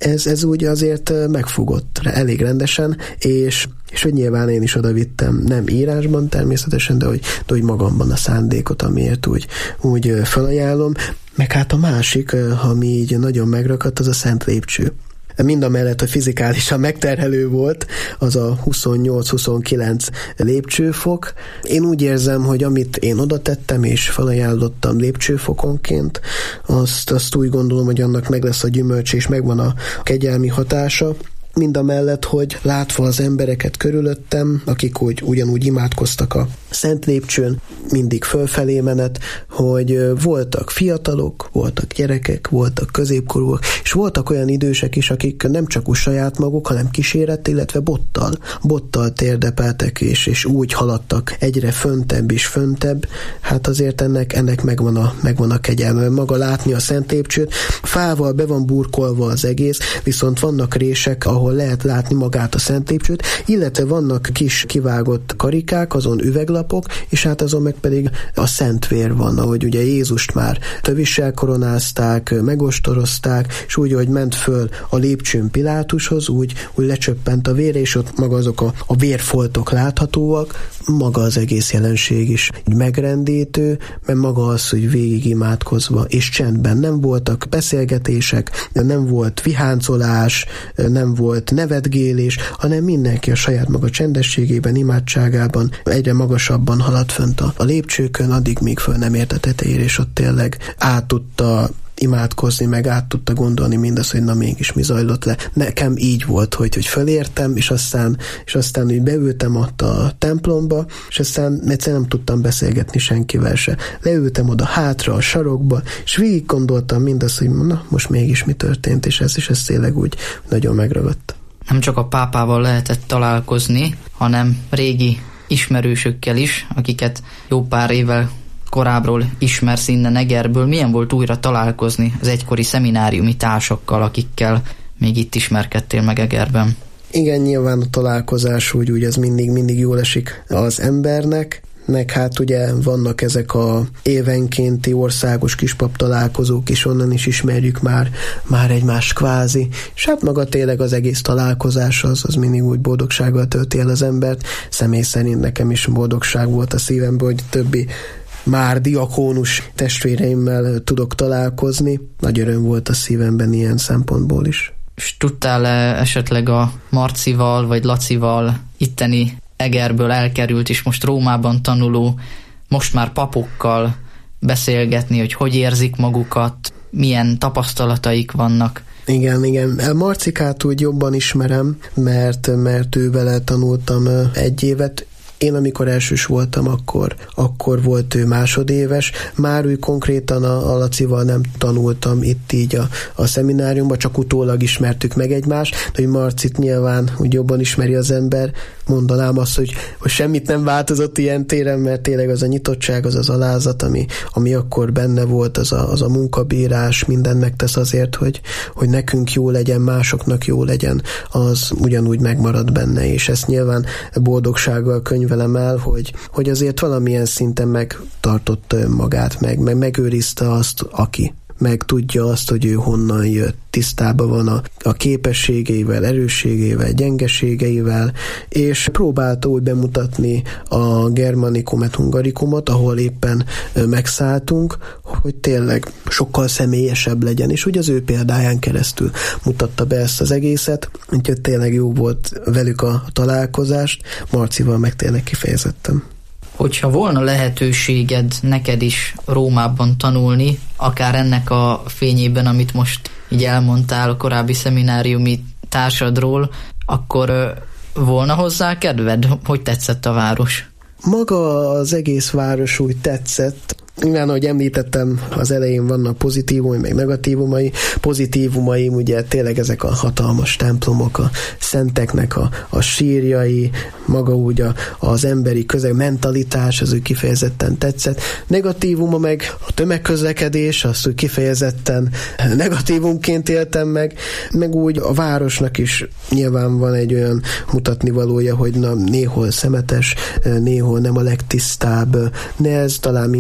ez, ez úgy azért megfogott elég rendesen, és, és hogy nyilván én is oda vittem, nem írásban természetesen, de hogy, de hogy magamban a szándékot, amiért úgy, úgy felajánlom. Meg hát a másik, ami így nagyon megrakadt, az a Szent Lépcső. Mind a mellett, hogy fizikálisan megterhelő volt, az a huszonnyolc-huszonkilenc lépcsőfok. Én úgy érzem, hogy amit én oda tettem és felajánlottam lépcsőfokonként, azt, azt úgy gondolom, hogy annak meg lesz a gyümölcs, és megvan a kegyelmi hatása. Mind a mellett, hogy látva az embereket körülöttem, akik úgy, ugyanúgy imádkoztak a Szent Lépcsőn, mindig fölfelé menet, hogy voltak fiatalok, voltak gyerekek, voltak középkorúak, és voltak olyan idősek is, akik nem csak úgy saját maguk, hanem kíséret, illetve bottal, bottal térdepeltek, és, és úgy haladtak egyre föntebb és föntebb. Hát azért ennek, ennek megvan a, megvan a kegyelme. Maga látni a Szent Lépcsőt, fával be van burkolva az egész, viszont vannak rések, ahol lehet látni magát a Szent Lépcsőt, illetve vannak kis kivágott karikák, azon üveglapok, és hát azon meg pedig a Szentvér van, ahogy ugye Jézust már tövissel koronázták, megostorozták, és úgy, hogy ment föl a lépcsőn Pilátushoz, úgy, úgy lecsöppent a vér, és ott maga azok a, a vérfoltok láthatóak, maga az egész jelenség is megrendítő, mert maga az, hogy végig imádkozva, és csendben nem voltak beszélgetések, nem volt viháncolás, nem volt nevetgélés, hanem mindenki a saját maga csendességében, imádságában egyre magasabban haladt fönt a, a lépcsőkön, addig még föl nem ért a tetejére, és ott tényleg át tudta imádkozni, meg át tudta gondolni mindazt, hogy na mégis mi zajlott le. Nekem így volt, hogy, hogy fölértem, és aztán, és aztán úgy beültem ott a templomba, és aztán egyszerűen nem tudtam beszélgetni senkivel se. Leültem oda hátra a sarokba, és végig gondoltam mindazt, hogy na, most mégis mi történt, és ez is ez tényleg úgy nagyon megragadt. Nem csak a pápával lehetett találkozni, hanem régi ismerősökkel is, akiket jó pár évvel korábbról ismersz innen Egerből. Milyen volt újra találkozni az egykori szemináriumi társakkal, akikkel még itt ismerkedtél meg Egerben? Igen, nyilván a találkozás úgy, úgy ez mindig, mindig jól esik az embernek, meg hát ugye vannak ezek a évenkénti országos kispap találkozók is, onnan is ismerjük már, már egymást kvázi, és hát maga tényleg az egész találkozás az, az mindig úgy boldogsággal tölti el az embert. Személy szerint nekem is boldogság volt a szívemben, hogy többi már diakónus testvéreimmel tudok találkozni. Nagy öröm volt a szívemben ilyen szempontból is. És tudtál esetleg a Marcival vagy Lacival itteni Egerből elkerült, és most Rómában tanuló, most már papokkal beszélgetni, hogy hogy érzik magukat, milyen tapasztalataik vannak? Igen, igen. Marcikát úgy jobban ismerem, mert, mert ő vele tanultam egy évet. Én amikor elsős voltam, akkor, akkor volt ő másodéves. Már úgy konkrétan a, a Lacival nem tanultam itt így a, a szemináriumban, csak utólag ismertük meg egymást, de hogy Marcit nyilván úgy jobban ismeri az ember. Mondanám azt, hogy, hogy semmit nem változott ilyen téren, mert tényleg az a nyitottság, az az alázat, ami, ami akkor benne volt, az a, az a munkabírás, mindent megtesz azért, hogy, hogy nekünk jó legyen, másoknak jó legyen, az ugyanúgy megmarad benne, és ezt nyilván boldogsággal könyvelem el, hogy, hogy azért valamilyen szinten megtartotta önmagát, meg, meg megőrizte azt, aki meg tudja azt, hogy ő honnan jött, tisztában van a, a képességeivel, erősségeivel, gyengeségeivel, és próbálta úgy bemutatni a Germanikumot, Hungarikumot, ahol éppen megszálltunk, hogy tényleg sokkal személyesebb legyen, és hogy az ő példáján keresztül mutatta be ezt az egészet, úgyhogy tényleg jó volt velük a találkozást, Marcival meg tényleg kifejezettem. Hogyha volna lehetőséged neked is Rómában tanulni, akár ennek a fényében, amit most így elmondtál a korábbi szemináriumi társadról, akkor volna hozzá kedved? Hogy tetszett a város? Maga az egész város úgy tetszett. Nyilván, ahogy említettem, az elején vannak pozitívumai, meg negatívumai. Pozitívumaim ugye tényleg ezek a hatalmas templomok, a szenteknek a, a sírjai, maga úgy a, az emberi közeg, mentalitás, az úgy kifejezetten tetszett. Negatívuma meg a tömegközlekedés, azt úgy kifejezetten negatívumként éltem meg, meg úgy a városnak is nyilván van egy olyan mutatnivalója, hogy na, néhol szemetes, néhol nem a legtisztább, de ez talán minden ilyen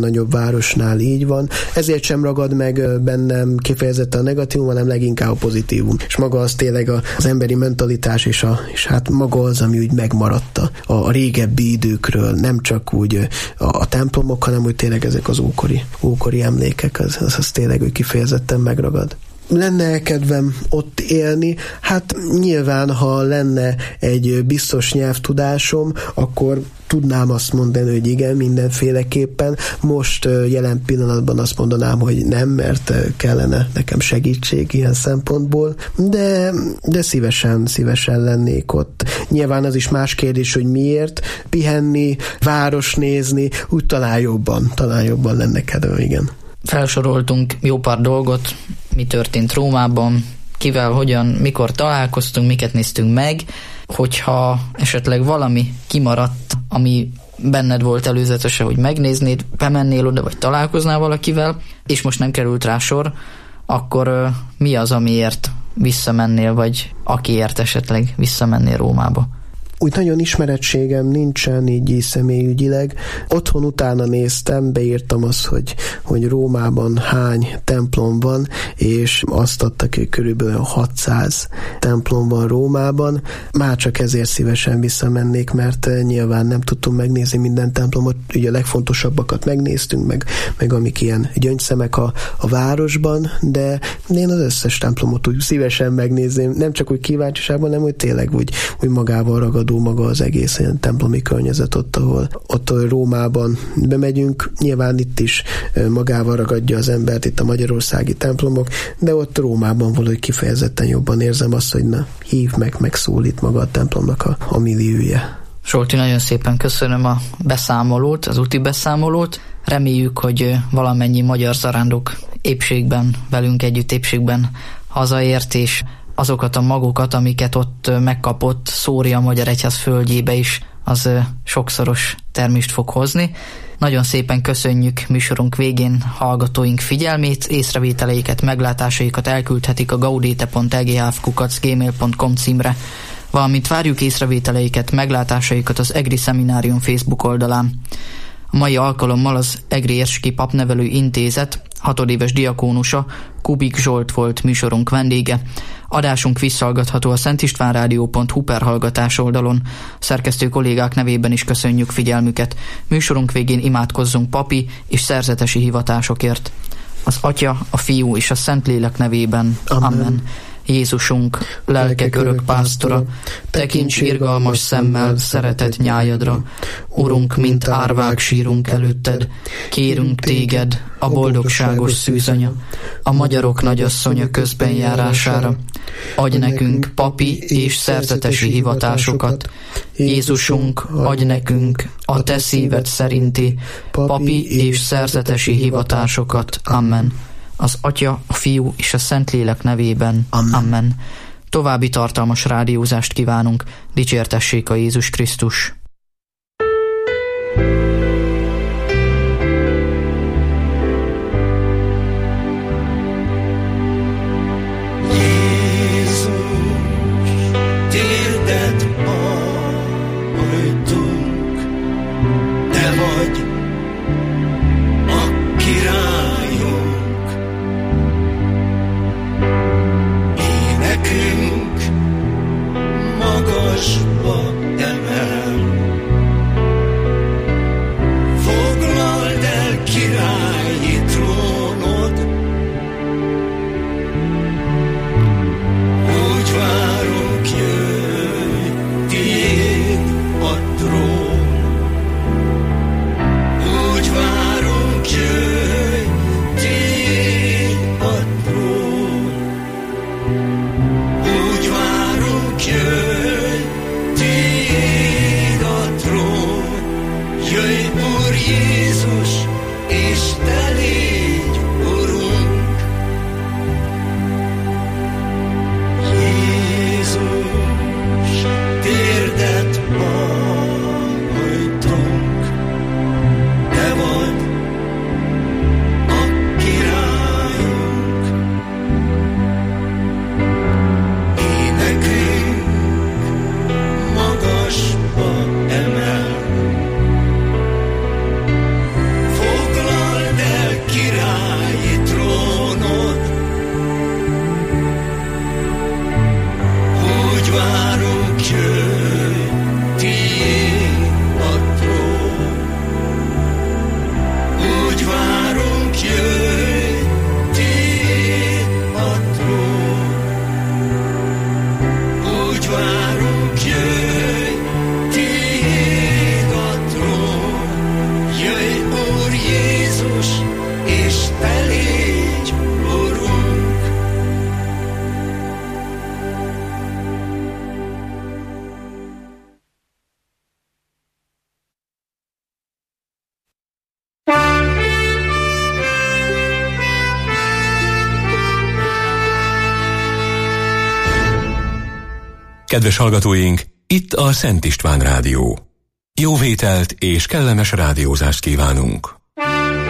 nagyobb városnál így van. Ezért sem ragad meg bennem kifejezetten a negatívum, hanem leginkább a pozitívum. És maga az tényleg az emberi mentalitás, és, a, és hát maga az, ami úgy megmaradt a, a régebbi időkről, nem csak úgy a, a templomok, hanem úgy tényleg ezek az ókori, ókori emlékek, az, az, az tényleg úgy kifejezetten megragad. Lenne kedvem ott élni? Hát nyilván, ha lenne egy biztos nyelvtudásom, akkor tudnám azt mondani, hogy igen, mindenféleképpen. Most jelen pillanatban azt mondanám, hogy nem, mert kellene nekem segítség ilyen szempontból, de, de szívesen, szívesen lennék ott. Nyilván az is más kérdés, hogy miért. Pihenni, város nézni, úgy talán jobban, talán jobban lenne kedvem, igen. Felsoroltunk jó pár dolgot, mi történt Rómában, kivel, hogyan, mikor találkoztunk, miket néztünk meg, hogyha esetleg valami kimaradt, ami benned volt előzetesen, hogy megnéznéd, bemennél oda, vagy találkoznál valakivel, és most nem került rá sor, akkor uh, mi az, amiért visszamennél, vagy akiért esetleg visszamennél Rómába? Úgy nagyon ismerettségem nincsen így személyügyileg. Otthon utána néztem, beírtam azt, hogy, hogy Rómában hány templom van, és azt adtak, hogy körülbelül hatszáz templom van Rómában. Már csak ezért szívesen visszamennék, mert nyilván nem tudtunk megnézni minden templomot, ugye a legfontosabbakat megnéztünk, meg, meg amik ilyen gyöngyszemek a, a városban, de én az összes templomot úgy szívesen megnézném, nem csak úgy kíváncsiságban, nem úgy tényleg úgy, úgy magával ragadó maga az egész ilyen templomi környezet ott, ahol, ott, ahol Rómában bemegyünk. Nyilván itt is magával ragadja az embert, itt a magyarországi templomok, de ott Rómában valahogy kifejezetten jobban érzem azt, hogy na, hív meg, megszólít maga a templomnak a, a milliója. Zsolti, nagyon szépen köszönöm a beszámolót, az úti beszámolót. Reméljük, hogy valamennyi magyar zarándok épségben, velünk együtt épségben hazaért, és azokat a magokat, amiket ott megkapott, szórja a Magyar Egyház földjébe is, az sokszoros termést fog hozni. Nagyon szépen köszönjük műsorunk végén hallgatóink figyelmét, észrevételeiket, meglátásaikat elküldhetik a gaudete pont e g h f kukac gmail pont com címre, valamint várjuk észrevételeiket, meglátásaikat az EGRI Szeminárium Facebook oldalán. A mai alkalommal az EGRI Érski Papnevelő Intézet hatodéves diakónusa, Kubik Zsolt volt műsorunk vendége. Adásunk visszahallgatható a szentistvánrádió pont hu per hallgatás oldalon. Szerkesztő kollégák nevében is köszönjük figyelmüket. Műsorunk végén imádkozzunk papi és szerzetesi hivatásokért. Az Atya, a Fiú és a Szentlélek nevében. Amen. Amen. Jézusunk, lelkek örök pásztora, tekints irgalmas szemmel szeretett nyájadra. Urunk, mint árvák sírunk előtted, kérünk téged, a boldogságos szűzanya, a magyarok nagyasszonya közben járására. Adj nekünk papi és szerzetesi hivatásokat. Jézusunk, adj nekünk a te szíved szerinti papi és szerzetesi hivatásokat. Amen. Az Atya, a Fiú és a Szentlélek nevében. Amen. Amen. További tartalmas rádiózást kívánunk. Dicsértessék a Jézus Krisztus. Jöjj, ti várunk, jöjj, tiéd a trón. Úgy várunk, jöjj, tiéd a trón. Úgy várunk, jöjj, tiéd a trón. Jöjj, Úr Jézus, és te légy Urunk. Kedves hallgatóink, itt a Szent István Rádió. Jó vételt és kellemes rádiózást kívánunk!